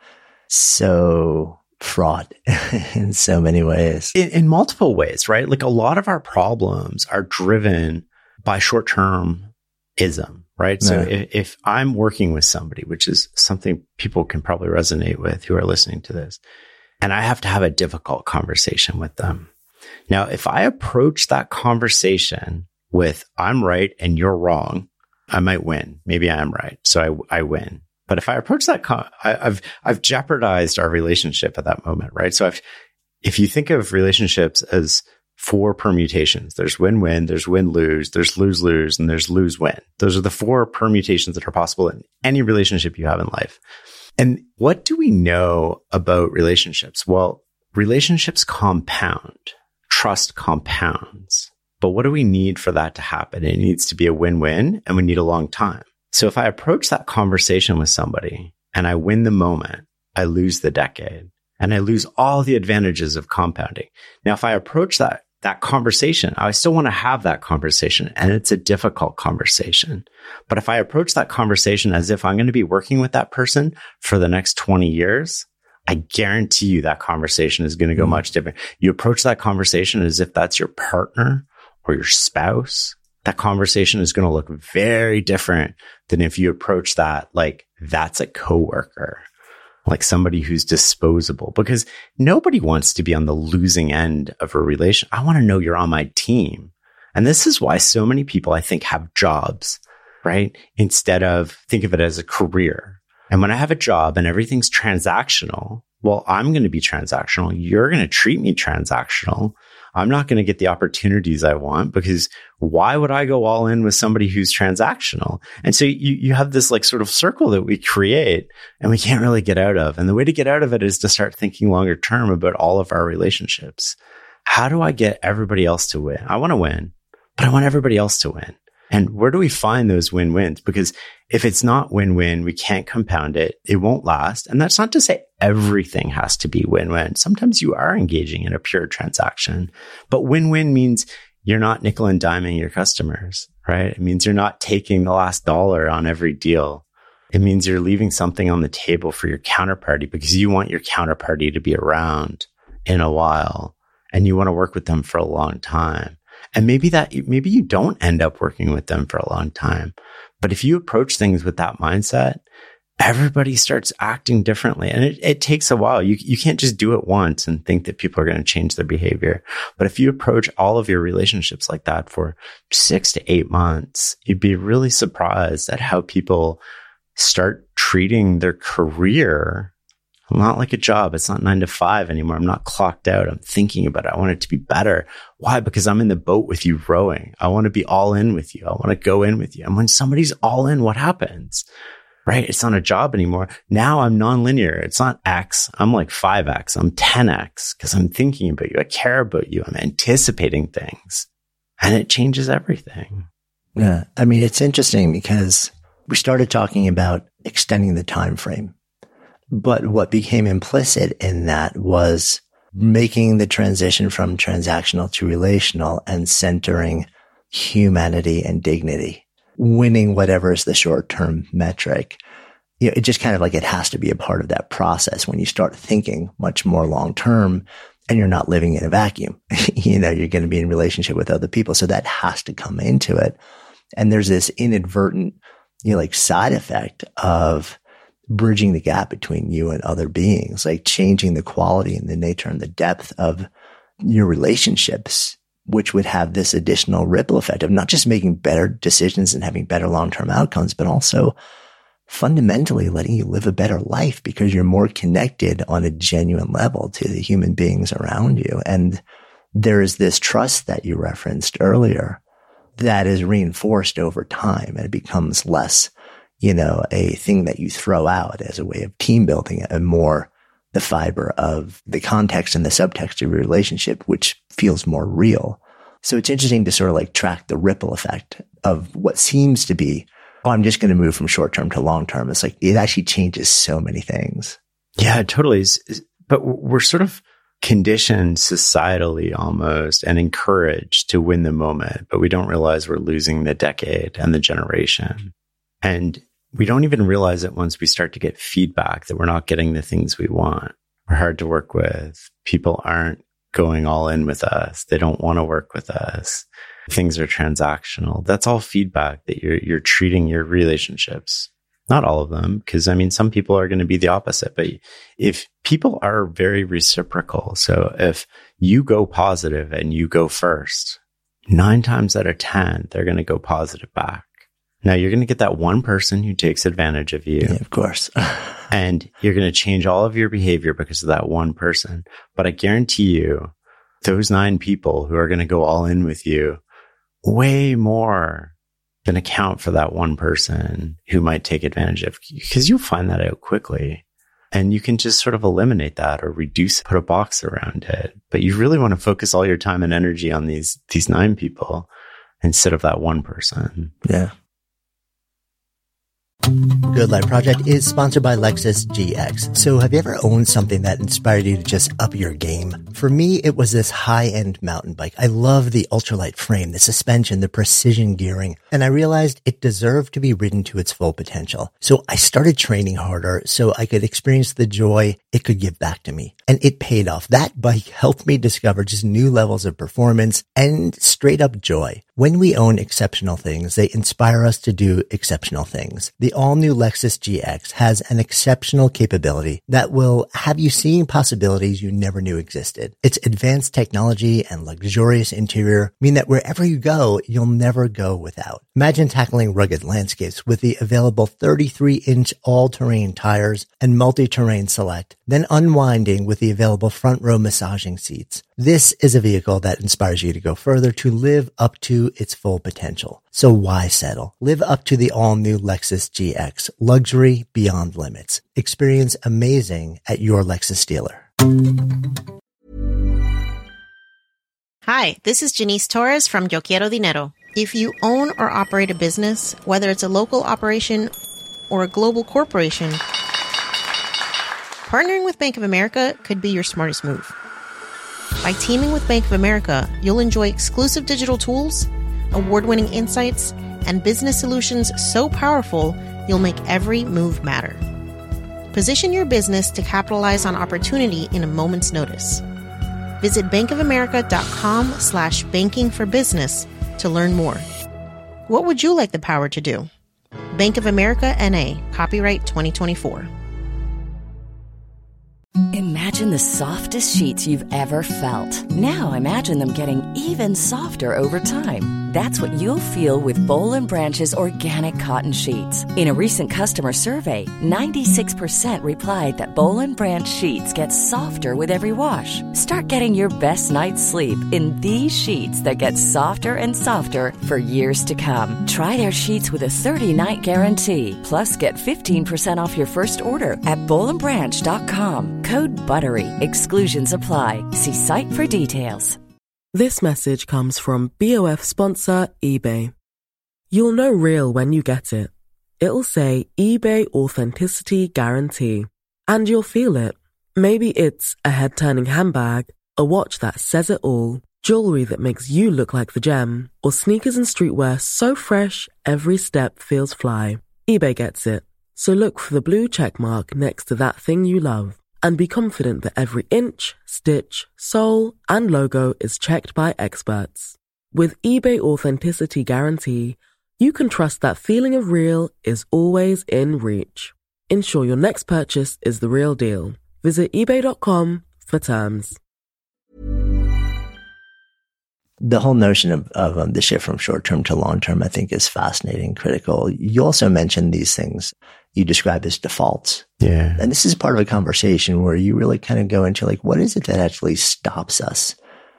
so fraught in so many ways. In, in multiple ways, right? Like a lot of our problems are driven by short-termism, right? So Yeah. if, if I'm working with somebody, which is something people can probably resonate with who are listening to this, and I have to have a difficult conversation with them. Now, if I approach that conversation with, I'm right and you're wrong, I might win. Maybe I am right. So I, I win. But if I approach that, con- I, I've, I've jeopardized our relationship at that moment, right? So if, if you think of relationships as four permutations, there's win-win, there's win-lose, there's lose-lose, and there's lose-win. Those are the four permutations that are possible in any relationship you have in life. And what do we know about relationships? Well, relationships compound, trust compounds. But what do we need for that to happen? It needs to be a win-win, and we need a long time. So if I approach that conversation with somebody and I win the moment, I lose the decade and I lose all the advantages of compounding. Now, if I approach that, that conversation, I still want to have that conversation, and it's a difficult conversation. But if I approach that conversation as if I'm going to be working with that person for the next twenty years, I guarantee you that conversation is going to go mm-hmm. much different. You approach that conversation as if that's your partner or your spouse, that conversation is going to look very different than if you approach that like that's a coworker, like somebody who's disposable, because nobody wants to be on the losing end of a relation. I want to know you're on my team. And this is why so many people, I think, have jobs, right? Instead of think of it as a career. And when I have a job and everything's transactional, well, I'm going to be transactional. You're going to treat me transactional. I'm not going to get the opportunities I want, because why would I go all in with somebody who's transactional? And so you, you have this like sort of circle that we create and we can't really get out of. And the way to get out of it is to start thinking longer term about all of our relationships. How do I get everybody else to win? I want to win, but I want everybody else to win. And where do we find those win-wins? Because if it's not win-win, we can't compound it. It won't last. And that's not to say everything has to be win-win. Sometimes you are engaging in a pure transaction, but win-win means you're not nickel and diming your customers, right? It means you're not taking the last dollar on every deal. It means you're leaving something on the table for your counterparty because you want your counterparty to be around in a while and you want to work with them for a long time. And maybe that, maybe you don't end up working with them for a long time. But if you approach things with that mindset, everybody starts acting differently. And it, it takes a while. You, you can't just do it once and think that people are going to change their behavior. But if you approach all of your relationships like that for six to eight months, you'd be really surprised at how people start treating their career not like a job. It's not nine to five anymore. I'm not clocked out. I'm thinking about it. I want it to be better. Why? Because I'm in the boat with you rowing. I want to be all in with you. I want to go in with you. And when somebody's all in, what happens? Right? It's not a job anymore. Now I'm nonlinear. It's not X. I'm like five X. I'm ten X because I'm thinking about you. I care about you. I'm anticipating things. And it changes everything. Yeah. I mean, it's interesting because we started talking about extending the time frame. But what became implicit in that was making the transition from transactional to relational and centering humanity and dignity, winning whatever is the short-term metric. You know, it just kind of like it has to be a part of that process when you start thinking much more long-term and you're not living in a vacuum. You know, you're going to be in relationship with other people. So that has to come into it. And there's this inadvertent you know, like side effect of bridging the gap between you and other beings, like changing the quality and the nature and the depth of your relationships, which would have this additional ripple effect of not just making better decisions and having better long-term outcomes, but also fundamentally letting you live a better life because you're more connected on a genuine level to the human beings around you. And there is this trust that you referenced earlier that is reinforced over time, and it becomes less, you know, a thing that you throw out as a way of team building and more the fiber of the context and the subtext of your relationship, which feels more real. So it's interesting to sort of like track the ripple effect of what seems to be, oh, I'm just going to move from short term to long term. It's like, it actually changes so many things. Yeah, it totally is. But we're sort of conditioned societally almost and encouraged to win the moment, but we don't realize we're losing the decade and the generation. And we don't even realize it once we start to get feedback that we're not getting the things we want. We're hard to work with. People aren't going all in with us. They don't want to work with us. Things are transactional. That's all feedback that you're you're treating your relationships. Not all of them, because I mean, some people are going to be the opposite. But if people are very reciprocal, so if you go positive and you go first, nine times out of ten, they're going to go positive back. Now, you're going to get that one person who takes advantage of you. Yeah, of course. And you're going to change all of your behavior because of that one person. But I guarantee you, those nine people who are going to go all in with you, way more than account for that one person who might take advantage of you, because you'll find that out quickly. And you can just sort of eliminate that or reduce, put a box around it. But you really want to focus all your time and energy on these, these nine people instead of that one person. Yeah. Good Life Project is sponsored by Lexus G X. So have you ever owned something that inspired you to just up your game? For me, it was this high-end mountain bike. I love the ultralight frame, the suspension, the precision gearing, and I realized it deserved to be ridden to its full potential. So I started training harder so I could experience the joy it could give back to me. And it paid off. That bike helped me discover just new levels of performance and straight up joy. When we own exceptional things, they inspire us to do exceptional things. The all-new Lexus G X has an exceptional capability that will have you seeing possibilities you never knew existed. Its advanced technology and luxurious interior mean that wherever you go, you'll never go without. Imagine tackling rugged landscapes with the available thirty-three inch all-terrain tires and multi-terrain select, then unwinding with the available front row massaging seats. This is a vehicle that inspires you to go further, to live up to its full potential. So why settle? Live up to the all-new Lexus G X. Luxury beyond limits. Experience amazing at your Lexus dealer. Hi, this is Janice Torres from Yo Quiero Dinero. If you own or operate a business, whether it's a local operation or a global corporation, partnering with Bank of America could be your smartest move. By teaming with Bank of America, you'll enjoy exclusive digital tools, award-winning insights, and business solutions so powerful, you'll make every move matter. Position your business to capitalize on opportunity in a moment's notice. Visit bankofamerica.com slash banking for business to learn more. What would you like the power to do? Bank of America N A, copyright twenty twenty-four. Imagine the softest sheets you've ever felt. Now imagine them getting even softer over time. That's what you'll feel with Boll and Branch's organic cotton sheets. In a recent customer survey, ninety-six percent replied that Boll and Branch sheets get softer with every wash. Start getting your best night's sleep in these sheets that get softer and softer for years to come. Try their sheets with a thirty-night guarantee. Plus, get fifteen percent off your first order at boll and branch dot com. Code BUTTERY. Exclusions apply. See site for details. This message comes from B O F sponsor eBay. You'll know real when you get it. It'll say eBay Authenticity Guarantee. And you'll feel it. Maybe it's a head-turning handbag, a watch that says it all, jewelry that makes you look like the gem, or sneakers and streetwear so fresh every step feels fly. eBay gets it. So look for the blue check mark next to that thing you love. And be confident that every inch, stitch, sole, and logo is checked by experts. With eBay Authenticity Guarantee, you can trust that feeling of real is always in reach. Ensure your next purchase is the real deal. Visit ebay dot com for terms. The whole notion of, of um, the shift from short-term to long-term, I think, is fascinating, critical. You also mentioned these things you describe as defaults. Yeah. And this is part of a conversation where you really kind of go into like, what is it that actually stops us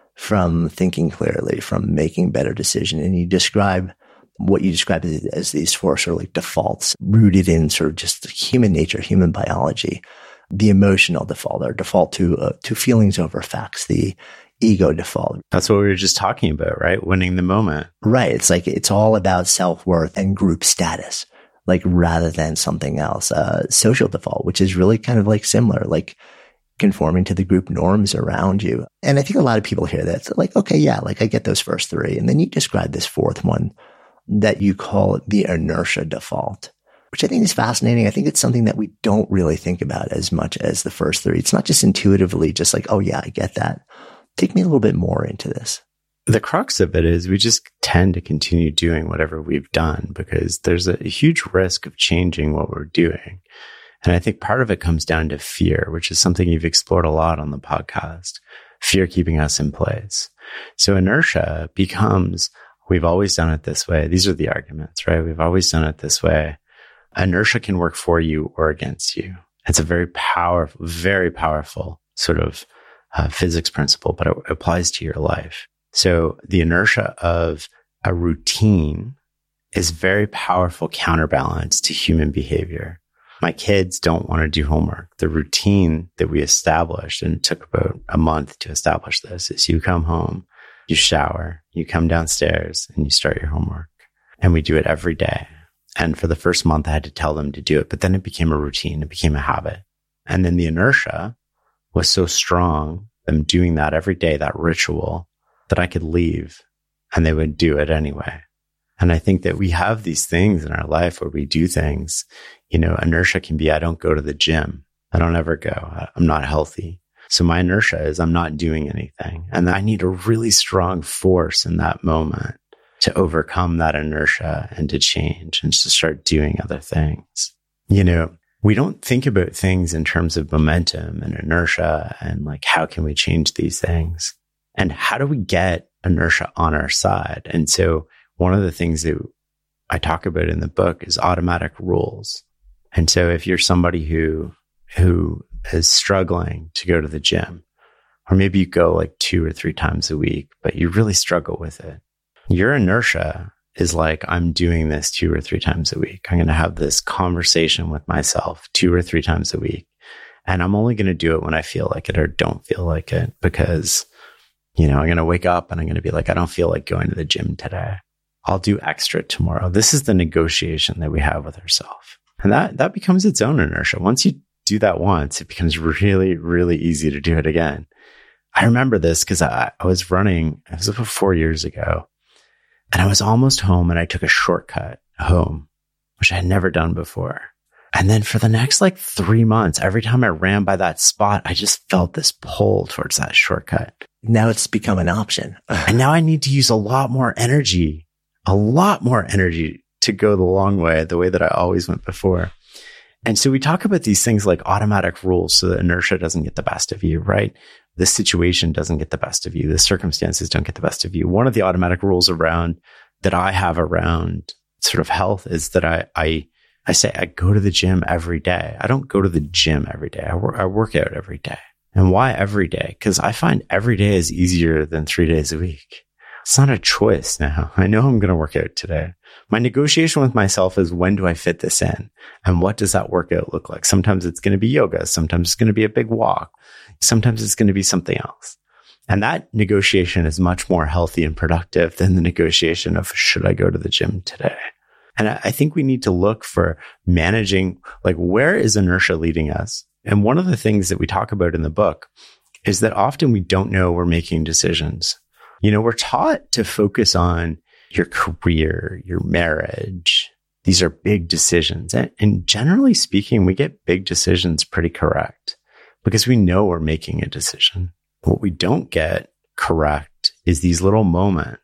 from thinking clearly, from making better decisions? And you describe what you describe as, as these four sort of like defaults rooted in sort of just human nature, human biology, the emotional default, or default to, uh, to feelings over facts, the ego default. That's what we were just talking about, right? Winning the moment. Right. It's like, it's all about self-worth and group status, like rather than something else. Uh, social default, which is really kind of like similar, like conforming to the group norms around you. And I think a lot of people hear that. It's like, okay, yeah, like I get those first three. And then you describe this fourth one that you call the inertia default, which I think is fascinating. I think it's something that we don't really think about as much as the first three. It's not just intuitively just like, oh yeah, I get that. Take me a little bit more into this. The crux of it is we just tend to continue doing whatever we've done because there's a huge risk of changing what we're doing. And I think part of it comes down to fear, which is something you've explored a lot on the podcast. Fear keeping us in place. So inertia becomes, we've always done it this way. These are the arguments, right? We've always done it this way. Inertia can work for you or against you. It's a very powerful, very powerful sort of uh, physics principle, but it applies to your life. So the inertia of a routine is very powerful counterbalance to human behavior. My kids don't want to do homework. The routine that we established, and it took about a month to establish this, is you come home, you shower, you come downstairs, and you start your homework. And we do it every day. And for the first month, I had to tell them to do it, but then it became a routine. It became a habit. And then the inertia was so strong, them doing that every day, that ritual, that I could leave and they would do it anyway. And I think that we have these things in our life where we do things, you know, inertia can be, I don't go to the gym. I don't ever go. I'm not healthy. So my inertia is I'm not doing anything. And I need a really strong force in that moment to overcome that inertia and to change and to start doing other things. You know, we don't think about things in terms of momentum and inertia and like, how can we change these things? And how do we get inertia on our side? And so one of the things that I talk about in the book is automatic rules. And so if you're somebody who, who is struggling to go to the gym, or maybe you go like two or three times a week, but you really struggle with it, your inertia is like, I'm doing this two or three times a week. I'm going to have this conversation with myself two or three times a week. And I'm only going to do it when I feel like it or don't feel like it, because, you know, I'm going to wake up and I'm going to be like, I don't feel like going to the gym today. I'll do extra tomorrow. This is the negotiation that we have with ourselves. And that, that becomes its own inertia. Once you do that once, it becomes really, really easy to do it again. I remember this because I, I was running, it was about four years ago. And I was almost home and I took a shortcut home, which I had never done before. And then for the next like three months, every time I ran by that spot, I just felt this pull towards that shortcut. Now it's become an option. And now I need to use a lot more energy, a lot more energy to go the long way, the way that I always went before. And so we talk about these things like automatic rules so that inertia doesn't get the best of you, right? This situation doesn't get the best of you. The circumstances don't get the best of you. One of the automatic rules around that I have around sort of health is that I, I, I say I go to the gym every day. I don't go to the gym every day. I work, I work out every day. And why every day? Because I find every day is easier than three days a week. It's not a choice now. I know I'm going to work out today. My negotiation with myself is, when do I fit this in? And what does that workout look like? Sometimes it's going to be yoga. Sometimes it's going to be a big walk. Sometimes it's going to be something else. And that negotiation is much more healthy and productive than the negotiation of, should I go to the gym today? And I think we need to look for managing, like, where is inertia leading us? And one of the things that we talk about in the book is that often we don't know we're making decisions. You know, we're taught to focus on your career, your marriage. These are big decisions. And, and generally speaking, we get big decisions pretty correct because we know we're making a decision. What we don't get correct is these little moments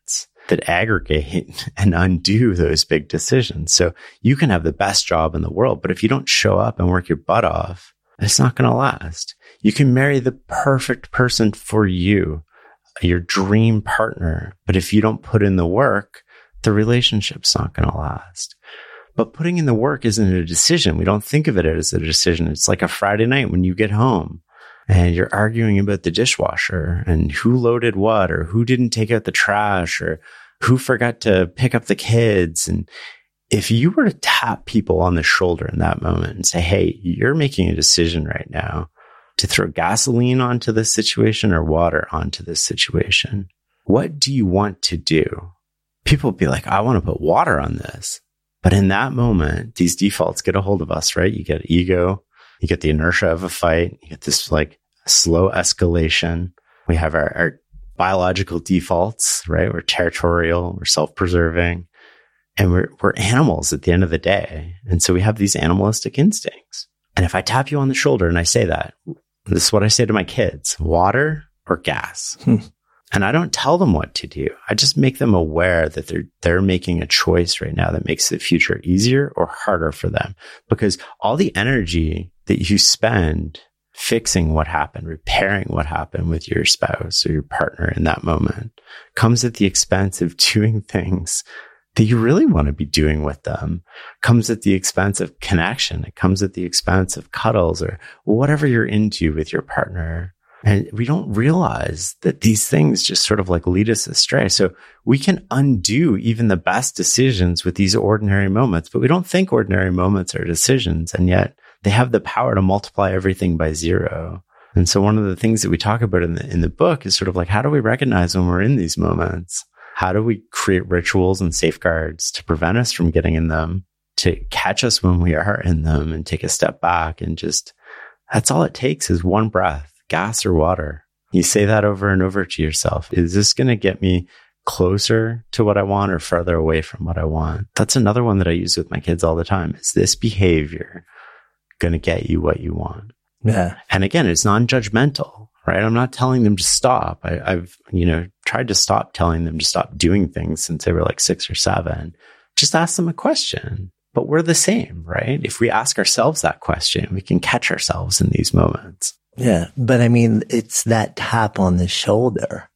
that aggregate and undo those big decisions. So you can have the best job in the world, but if you don't show up and work your butt off, it's not going to last. You can marry the perfect person for you, your dream partner, but if you don't put in the work, the relationship's not going to last. But putting in the work isn't a decision. We don't think of it as a decision. It's like a Friday night when you get home and you're arguing about the dishwasher and who loaded what, or who didn't take out the trash, or who forgot to pick up the kids. And if you were to tap people on the shoulder in that moment and say, hey, you're making a decision right now to throw gasoline onto this situation or water onto this situation, what do you want to do? People would be like, I want to put water on this. But in that moment, these defaults get a hold of us, right? You get ego, you get the inertia of a fight, you get this like slow escalation. We have our, our biological defaults, right? We're territorial, we're self-preserving, and we're, we're animals at the end of the day. And so we have these animalistic instincts. And if I tap you on the shoulder and I say that, this is what I say to my kids, water or gas. Hmm. And I don't tell them what to do. I just make them aware that they're they're making a choice right now that makes the future easier or harder for them. Because all the energy that you spend fixing what happened, repairing what happened with your spouse or your partner in that moment comes at the expense of doing things that you really want to be doing with them, comes at the expense of connection. It comes at the expense of cuddles or whatever you're into with your partner. And we don't realize that these things just sort of like lead us astray. So we can undo even the best decisions with these ordinary moments, but we don't think ordinary moments are decisions. And yet they have the power to multiply everything by zero. And so one of the things that we talk about in the, in the book is sort of like, how do we recognize when we're in these moments? How do we create rituals and safeguards to prevent us from getting in them, to catch us when we are in them and take a step back and just, that's all it takes is one breath. Gas or water. You say that over and over to yourself. Is this going to get me closer to what I want or further away from what I want? That's another one that I use with my kids all the time. Is this behavior going to get you what you want? Yeah. And again, it's non-judgmental, right? I'm not telling them to stop. I, I've, you know, tried to stop telling them to stop doing things since they were like six or seven. Just ask them a question. But we're the same, right? If we ask ourselves that question, we can catch ourselves in these moments. Yeah. But I mean, it's that tap on the shoulder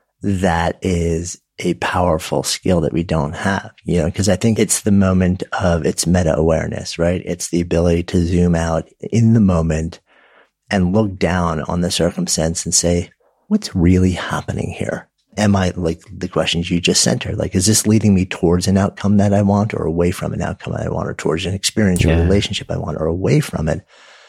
that is a powerful skill that we don't have, you know, because I think it's the moment of its meta awareness, right? It's the ability to zoom out in the moment and look down on the circumstance and say, what's really happening here? Am I, like the questions you just sent her, like, is this leading me towards an outcome that I want or away from an outcome I want, or towards an experience or yeah. relationship I want, or away from it?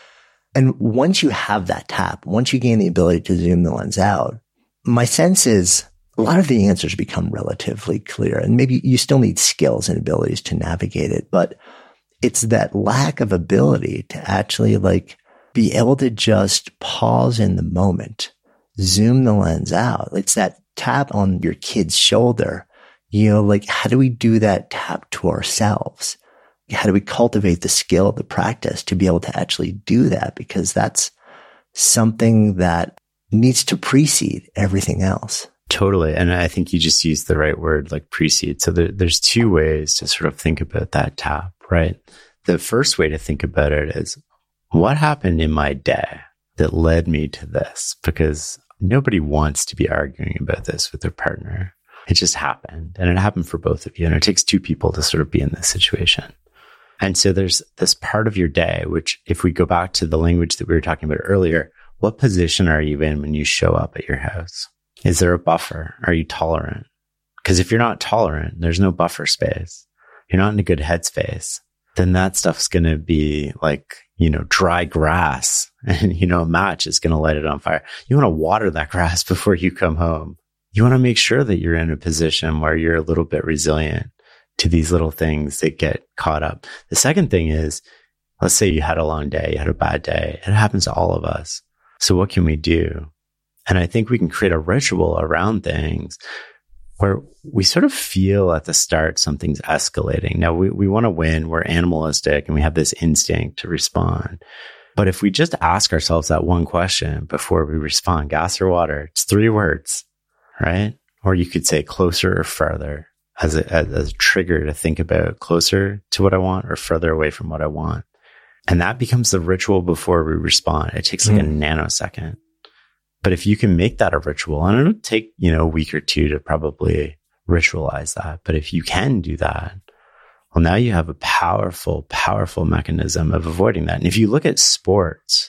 And once you have that tap, once you gain the ability to zoom the lens out, my sense is a lot of the answers become relatively clear. And maybe you still need skills and abilities to navigate it, but it's that lack of ability to actually like be able to just pause in the moment, zoom the lens out. It's that tap on your kid's shoulder. You know, like, how do we do that tap to ourselves? How do we cultivate the skill, the practice to be able to actually do that? Because that's something that needs to precede everything else. Totally. And I think you just used the right word, like precede. So there, there's two ways to sort of think about that tap, right? The first way to think about it is, what happened in my day that led me to this? Because nobody wants to be arguing about this with their partner. It just happened. And it happened for both of you. And it takes two people to sort of be in this situation. And so there's this part of your day, which if we go back to the language that we were talking about earlier, what position are you in when you show up at your house? Is there a buffer? Are you tolerant? Because if you're not tolerant, there's no buffer space. You're not in a good headspace. Then that stuff's going to be like, you know, dry grass, and, you know, a match is going to light it on fire. You want to water that grass before you come home. You want to make sure that you're in a position where you're a little bit resilient to these little things that get caught up. The second thing is, let's say you had a long day, you had a bad day. It happens to all of us. So what can we do? And I think we can create a ritual around things where we sort of feel at the start something's escalating. Now, we, we want to win. We're animalistic and we have this instinct to respond. But if we just ask ourselves that one question before we respond, gas or water, it's three words, right? or you could say closer or further as a, as a trigger to think about closer to what I want or further away from what I want. And that becomes the ritual before we respond. It takes like mm. a nanosecond. But if you can make that a ritual, and it'll take, you know, a week or two to probably ritualize that. But if you can do that, well, now you have a powerful, powerful mechanism of avoiding that. And if you look at sports,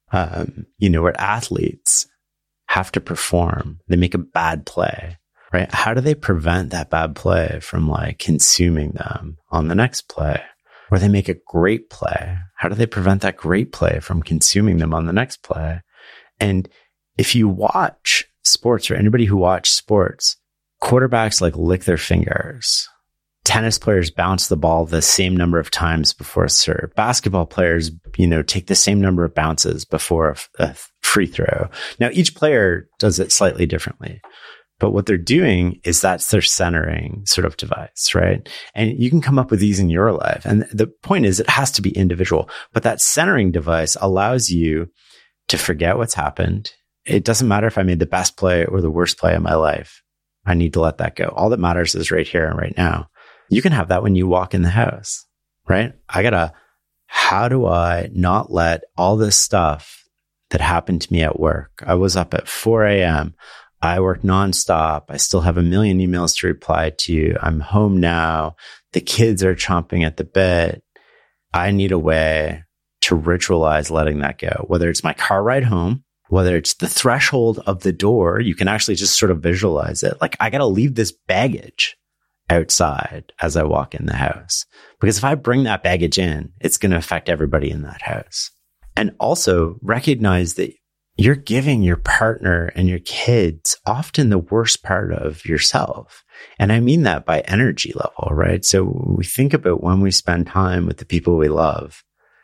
um, you know, where athletes have to perform, they make a bad play, right? How do they prevent that bad play from like consuming them on the next play? Or they make a great play. How do they prevent that great play from consuming them on the next play? And if you watch sports, or anybody who watches sports, quarterbacks like lick their fingers. Tennis players bounce the ball the same number of times before a serve. Basketball players, you know, take the same number of bounces before a, a free throw. Now, each player does it slightly differently. But what they're doing is that's their centering sort of device, right? And you can come up with these in your life. And the point is it has to be individual. But that centering device allows you to forget what's happened. It doesn't matter if I made the best play or the worst play of my life. I need to let that go. All that matters is right here and right now. You can have that when you walk in the house, right? I gotta, how do I not let all this stuff that happened to me at work? I was up at four a.m. I work nonstop. I still have a million emails to reply to. I'm home now. The kids are chomping at the bit. I need a way to ritualize letting that go, whether it's my car ride home, whether it's the threshold of the door. You can actually just sort of visualize it. Like, I got to leave this baggage outside as I walk in the house, because if I bring that baggage in, it's going to affect everybody in that house. And also recognize that you're giving your partner and your kids often the worst part of yourself. And I mean that by energy level, right? So when we think about when we spend time with the people we love,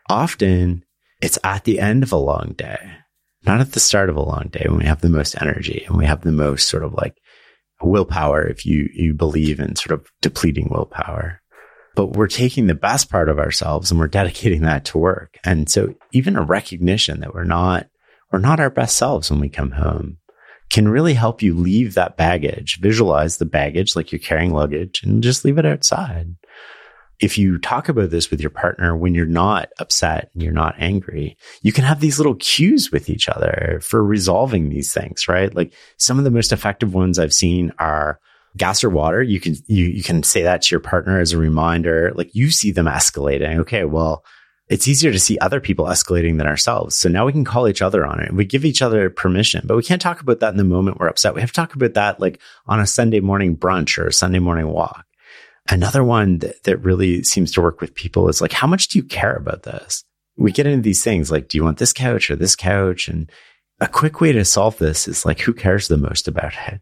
often it's at the end of a long day, not at the start of a long day when we have the most energy and we have the most sort of like willpower, if you, you believe in sort of depleting willpower. But we're taking the best part of ourselves and we're dedicating that to work. And so even a recognition that we're not We're not our best selves when we come home can really help you leave that baggage, visualize the baggage like you're carrying luggage, and just leave it outside. If you talk about this with your partner when you're not upset and you're not angry, you can have these little cues with each other for resolving these things, right? Like some of the most effective ones I've seen are gas or water. You can, you, you can say that to your partner as a reminder. Like you see them escalating. Okay, well, it's easier to see other people escalating than ourselves. So now we can call each other on it. We give each other permission, but we can't talk about that in the moment we're upset. We have to talk about that like on a Sunday morning brunch or a Sunday morning walk. Another one that, that really seems to work with people is like, how much do you care about this? We get into these things like, do you want this couch or this couch? And a quick way to solve this is like, who cares the most about it?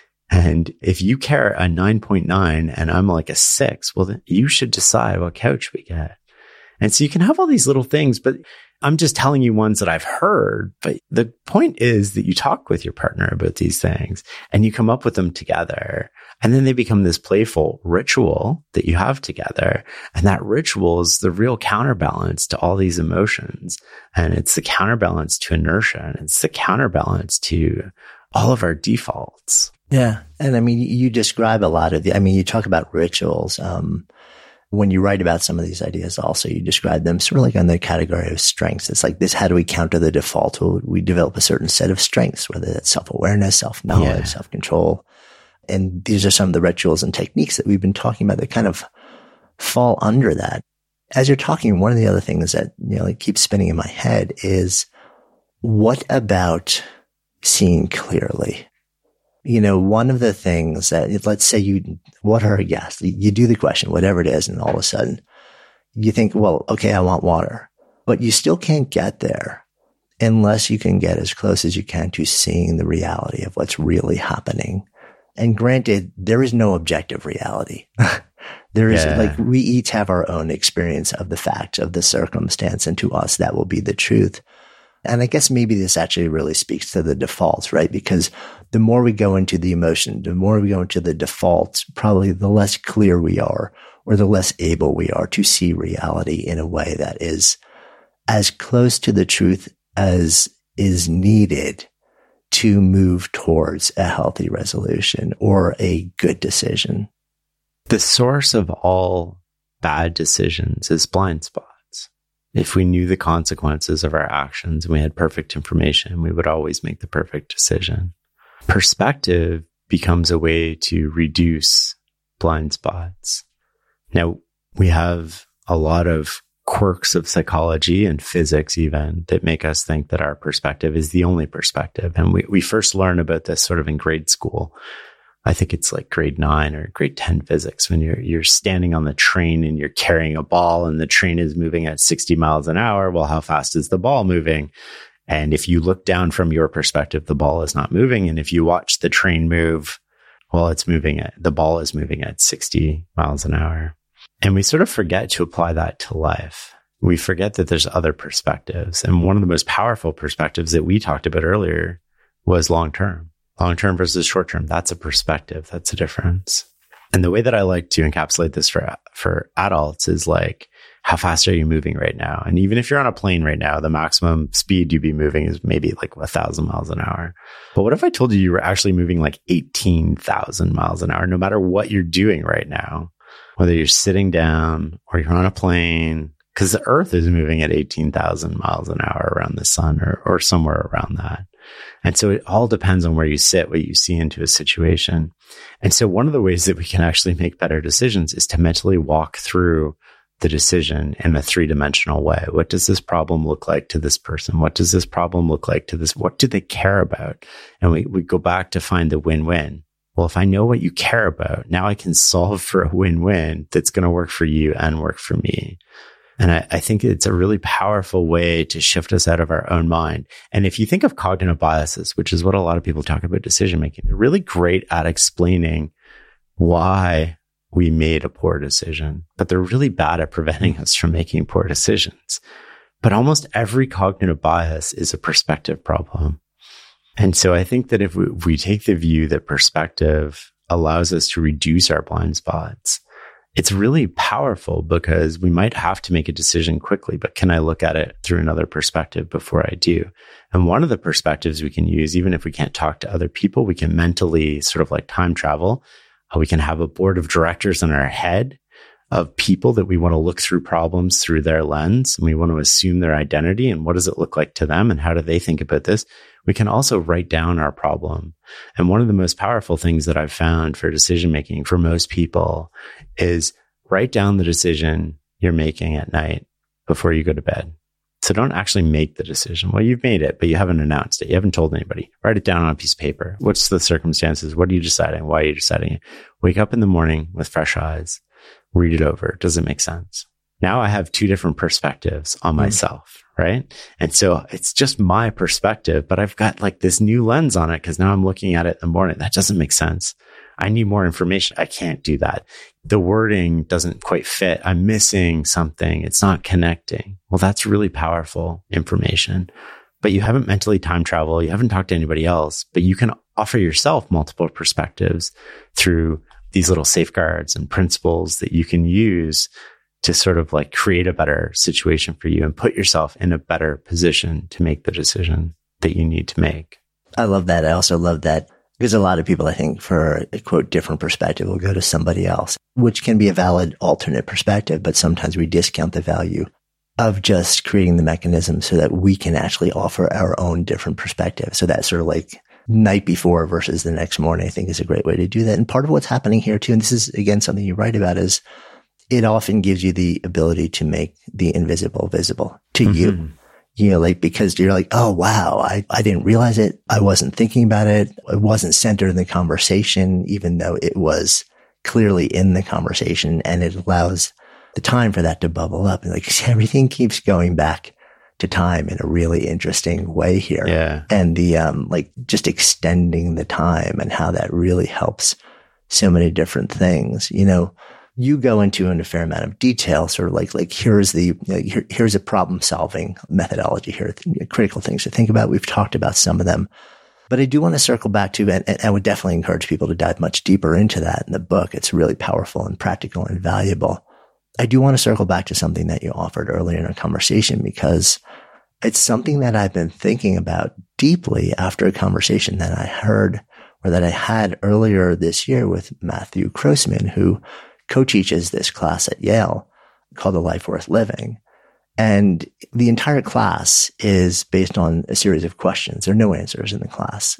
And if you care a nine point nine and I'm like a six, well, then you should decide what couch we get. And so you can have all these little things, but I'm just telling you ones that I've heard. But the point is that you talk with your partner about these things and you come up with them together. And then they become this playful ritual that you have together. And that ritual is the real counterbalance to all these emotions. And it's the counterbalance to inertia. And it's the counterbalance to all of our defaults. Yeah. And I mean, you describe a lot of the, I mean, you talk about rituals. Um, When you write about some of these ideas, also, you describe them sort of like on the category of strengths. It's like this, how do we counter the default? Well, we develop a certain set of strengths, whether that's self-awareness, self-knowledge, yeah. self-control. And these are some of the rituals and techniques that we've been talking about that kind of fall under that. As you're talking, one of the other things that, you know, like keeps spinning in my head is, what about seeing clearly? You know, one of the things that, let's say you, what are, yes, you do the question, whatever it is, and all of a sudden you think, well, okay, I want water, but you still can't get there unless you can get as close as you can to seeing the reality of what's really happening. And granted, there is no objective reality. There is yeah. like, we each have our own experience of the facts of the circumstance, and to us, that will be the truth. And I guess maybe this actually really speaks to the defaults, right? Because the more we go into the emotion, the more we go into the defaults, probably the less clear we are, or the less able we are to see reality in a way that is as close to the truth as is needed to move towards a healthy resolution or a good decision? The source of all bad decisions is blind spots. If we knew the consequences of our actions and we had perfect information, we would always make the perfect decision. Perspective becomes a way to reduce blind spots. Now, we have a lot of quirks of psychology and physics even that make us think that our perspective is the only perspective. And we, we first learn about this sort of in grade school. I think it's like grade nine or grade ten physics when you're, you're standing on the train and you're carrying a ball and the train is moving at sixty miles an hour. Well, how fast is the ball moving? And if you look down from your perspective, the ball is not moving. And if you watch the train move, well, it's moving at, the ball is moving at sixty miles an hour. And we sort of forget to apply that to life. We forget that there's other perspectives. And one of the most powerful perspectives that we talked about earlier was long-term. Long-term versus short-term. That's a perspective. That's a difference. And the way that I like to encapsulate this for, for adults is like, how fast are you moving right now? And even if you're on a plane right now, the maximum speed you'd be moving is maybe like a thousand miles an hour. But what if I told you you were actually moving like eighteen thousand miles an hour, no matter what you're doing right now, whether you're sitting down or you're on a plane, because the earth is moving at eighteen thousand miles an hour around the sun or, or somewhere around that. And so it all depends on where you sit, what you see into a situation. And so one of the ways that we can actually make better decisions is to mentally walk through the decision in a three-dimensional way. What does this problem look like to this person? What does this problem look like to this? What do they care about? And we, we go back to find the win-win. Well, if I know what you care about, now I can solve for a win-win that's going to work for you and work for me. And I, I think it's a really powerful way to shift us out of our own mind. And if you think of cognitive biases, which is what a lot of people talk about decision making, they're really great at explaining why we made a poor decision, but they're really bad at preventing us from making poor decisions. But almost every cognitive bias is a perspective problem. And so I think that if we, if we take the view that perspective allows us to reduce our blind spots, it's really powerful because we might have to make a decision quickly, but can I look at it through another perspective before I do? And one of the perspectives we can use, even if we can't talk to other people, we can mentally sort of like time travel. We can have a board of directors in our head of people that we want to look through problems through their lens. And we want to assume their identity and what does it look like to them and how do they think about this? We can also write down our problem. And one of the most powerful things that I've found for decision making for most people is write down the decision you're making at night before you go to bed. So don't actually make the decision. Well, you've made it, but you haven't announced it. You haven't told anybody. Write it down on a piece of paper. What's the circumstances? What are you deciding? Why are you deciding it? Wake up in the morning with fresh eyes. Read it over. Does it make sense? Now I have two different perspectives on myself, mm. right? And so it's just my perspective, but I've got like this new lens on it because now I'm looking at it in the morning. That doesn't make sense. I need more information. I can't do that. The wording doesn't quite fit. I'm missing something. It's not connecting. Well, that's really powerful information, but you haven't mentally time traveled. You haven't talked to anybody else, but you can offer yourself multiple perspectives through these little safeguards and principles that you can use to sort of like create a better situation for you and put yourself in a better position to make the decision that you need to make. I love that. I also love that because a lot of people, I think, for a quote different perspective will go to somebody else, which can be a valid alternate perspective, but sometimes we discount the value of just creating the mechanism so that we can actually offer our own different perspective. So that sort of like night before versus the next morning, I think is a great way to do that. And part of what's happening here too, and this is again something you write about, is it often gives you the ability to make the invisible visible to mm-hmm. you. You know, like, because you're like, oh, wow, I, I didn't realize it. I wasn't thinking about it. It wasn't centered in the conversation, even though it was clearly in the conversation, and it allows the time for that to bubble up. And like everything keeps going back to time in a really interesting way here. Yeah. And the, um, like just extending the time and how that really helps so many different things, you know. You go into in a fair amount of detail, sort of like, like here's the, you know, here, here's a problem solving methodology here, critical things to think about. We've talked about some of them, but I do want to circle back to, and, and I would definitely encourage people to dive much deeper into that in the book. It's really powerful and practical and valuable. I do want to circle back to something that you offered earlier in our conversation, because it's something that I've been thinking about deeply after a conversation that I heard or that I had earlier this year with Matthew Crossman, who co-teaches this class at Yale called The Life Worth Living. And the entire class is based on a series of questions. There are no answers in the class.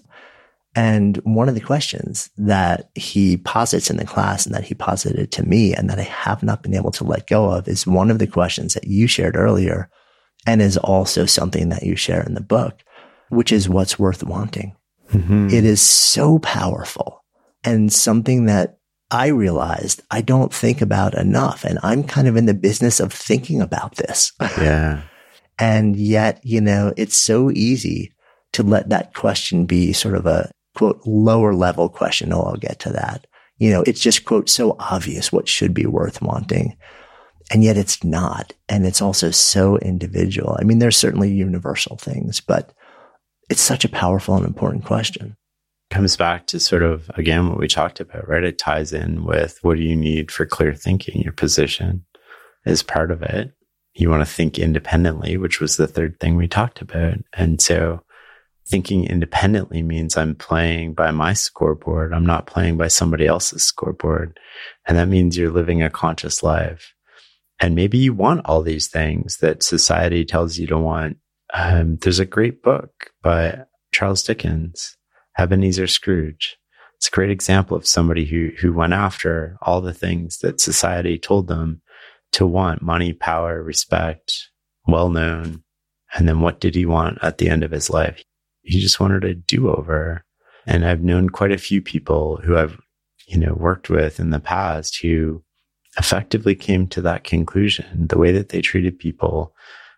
And one of the questions that he posits in the class and that he posited to me and that I have not been able to let go of is one of the questions that you shared earlier and is also something that you share in the book, which is what's worth wanting. Mm-hmm. It is so powerful and something that I realized I don't think about enough. And I'm kind of in the business of thinking about this. Yeah. And yet, you know, it's so easy to let that question be sort of a quote lower level question. Oh, I'll get to that. You know, it's just quote so obvious what should be worth wanting. And yet it's not. And it's also so individual. I mean, there's certainly universal things, but it's such a powerful and important question. Comes back to sort of, again, what we talked about, right? It ties in with what do you need for clear thinking? Your position is part of it. You want to think independently, which was the third thing we talked about. And so thinking independently means I'm playing by my scoreboard. I'm not playing by somebody else's scoreboard. And that means you're living a conscious life. And maybe you want all these things that society tells you to want. Um, there's a great book by Charles Dickens, Ebenezer Scrooge. It's a great example of somebody who, who went after all the things that society told them to want: money, power, respect, well-known. And then what did he want at the end of his life? He just wanted a do-over. And I've known quite a few people who I've, you know, worked with in the past who effectively came to that conclusion. The way that they treated people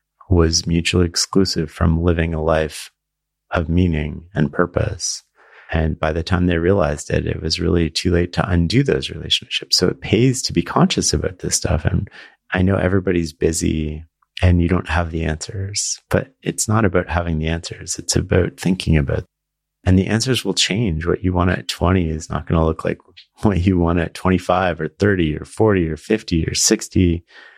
was mutually exclusive from living a life of meaning and purpose. And by the time they realized it, it was really too late to undo those relationships. So it pays to be conscious about this stuff. And I know everybody's busy and you don't have the answers, but it's not about having the answers. It's about thinking about them. And the answers will change. What you want at twenty is not going to look like what you want at twenty-five or thirty or forty or fifty or sixty.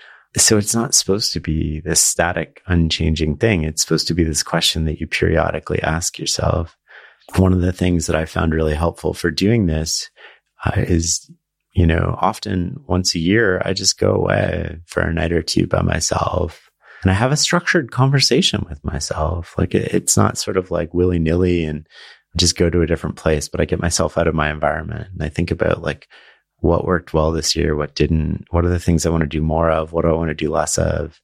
So it's not supposed to be this static, unchanging thing. It's supposed to be this question that you periodically ask yourself. One of the things that I found really helpful for doing this uh, is, you know, often once a year, I just go away for a night or two by myself and I have a structured conversation with myself. Like it, it's not sort of like willy-nilly and just go to a different place, but I get myself out of my environment and I think about like, what worked well this year? What didn't? What are the things I want to do more of? What do I want to do less of?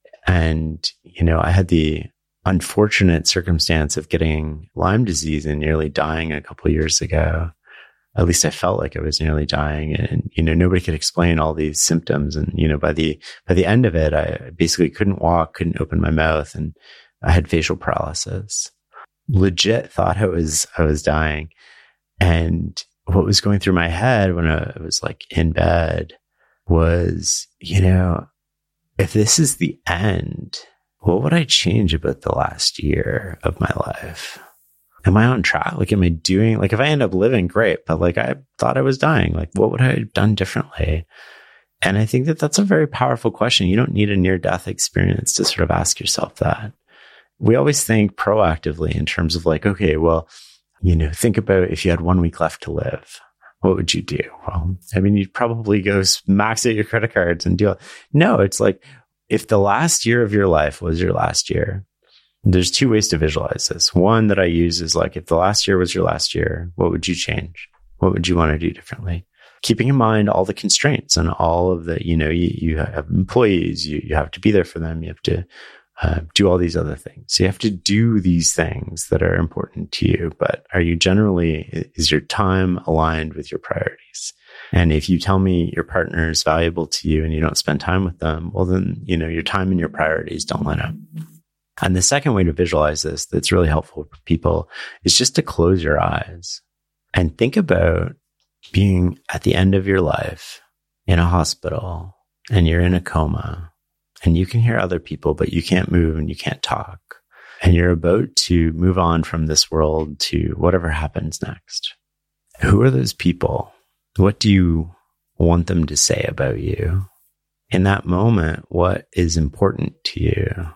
And, you know, I had the unfortunate circumstance of getting Lyme disease and nearly dying a couple of years ago. At least I felt like I was nearly dying. And, you know, nobody could explain all these symptoms. And, you know, by the, by the end of it, I basically couldn't walk, couldn't open my mouth, and I had facial paralysis. Legit thought I was, I was dying. And what was going through my head when I was like in bed was, you know, if this is the end, what would I change about the last year of my life? Am I on track? Like, am I doing, like, if I end up living, great, but like, I thought I was dying, like, what would I have done differently? And I think that that's a very powerful question. You don't need a near-death experience to sort of ask yourself that. We always think proactively in terms of like, okay, well, you know, think about if you had one week left to live, what would you do? Well, I mean, you'd probably go max out your credit cards and do it. No, it's like if the last year of your life was your last year, there's two ways to visualize this. One that I use is like, if the last year was your last year, what would you change? What would you want to do differently? Keeping in mind all the constraints and all of the, you know, you, you have employees, you, you have to be there for them. You have to Uh, do all these other things. You have to do these things that are important to you, but are you generally, is your time aligned with your priorities? And if you tell me your partner is valuable to you and you don't spend time with them, well then, you know, your time and your priorities don't line up. And the second way to visualize this that's really helpful for people is just to close your eyes and think about being at the end of your life in a hospital and you're in a coma. And you can hear other people, but you can't move and you can't talk. And you're about to move on from this world to whatever happens next. Who are those people? What do you want them to say about you? In that moment, what is important to you?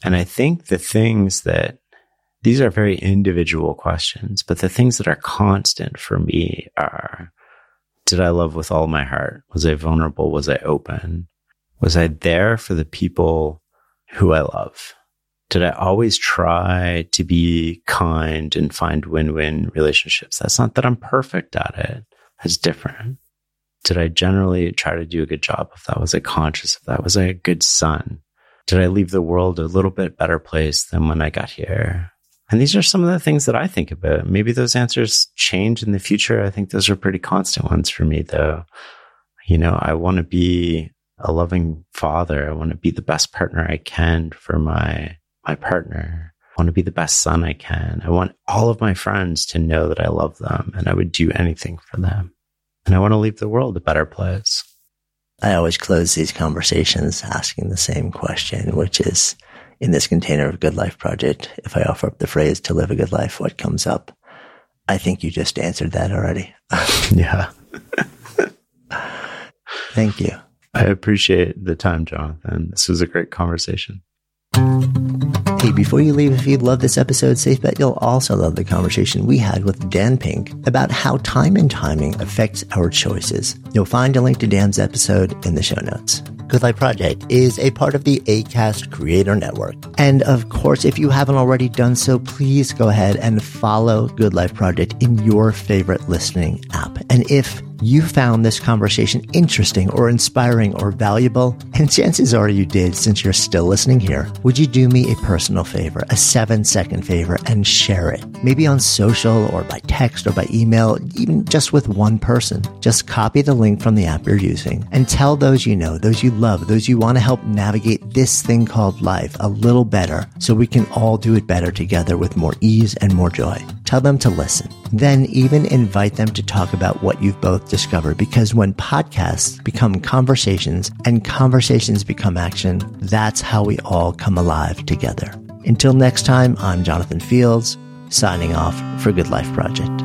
And I think the things that, these are very individual questions, but the things that are constant for me are, did I love with all my heart? Was I vulnerable? Was I open? Was I there for the people who I love? Did I always try to be kind and find win-win relationships? That's not that I'm perfect at it. That's different. Did I generally try to do a good job of that? Was I conscious of that? Was I a good son? Did I leave the world a little bit better place than when I got here? And these are some of the things that I think about. Maybe those answers change in the future. I think those are pretty constant ones for me, though. You know, I want to be a loving father. I want to be the best partner I can for my my partner. I want to be the best son I can. I want all of my friends to know that I love them and I would do anything for them. And I want to leave the world a better place. I always close these conversations asking the same question, which is, in this container of Good Life Project, if I offer up the phrase to live a good life, what comes up? I think you just answered that already. Yeah. Thank you. I appreciate the time, Jonathan. This was a great conversation. Hey, before you leave, if you love this episode, safe bet you'll also love the conversation we had with Dan Pink about how time and timing affects our choices. You'll find a link to Dan's episode in the show notes. Good Life Project is a part of the Acast Creator Network. And of course, if you haven't already done so, please go ahead and follow Good Life Project in your favorite listening app. And if you found this conversation interesting or inspiring or valuable, and chances are you did since you're still listening here, would you do me a personal favor, a seven second favor, and share it? Maybe on social or by text or by email, even just with one person. Just copy the link from the app you're using and tell those you know, those you love, those you want to help navigate this thing called life a little better so we can all do it better together with more ease and more joy. Tell them to listen. Then even invite them to talk about what you've both discovered, because when podcasts become conversations and conversations become action, that's how we all come alive together. Until next time, I'm Jonathan Fields, signing off for Good Life Project.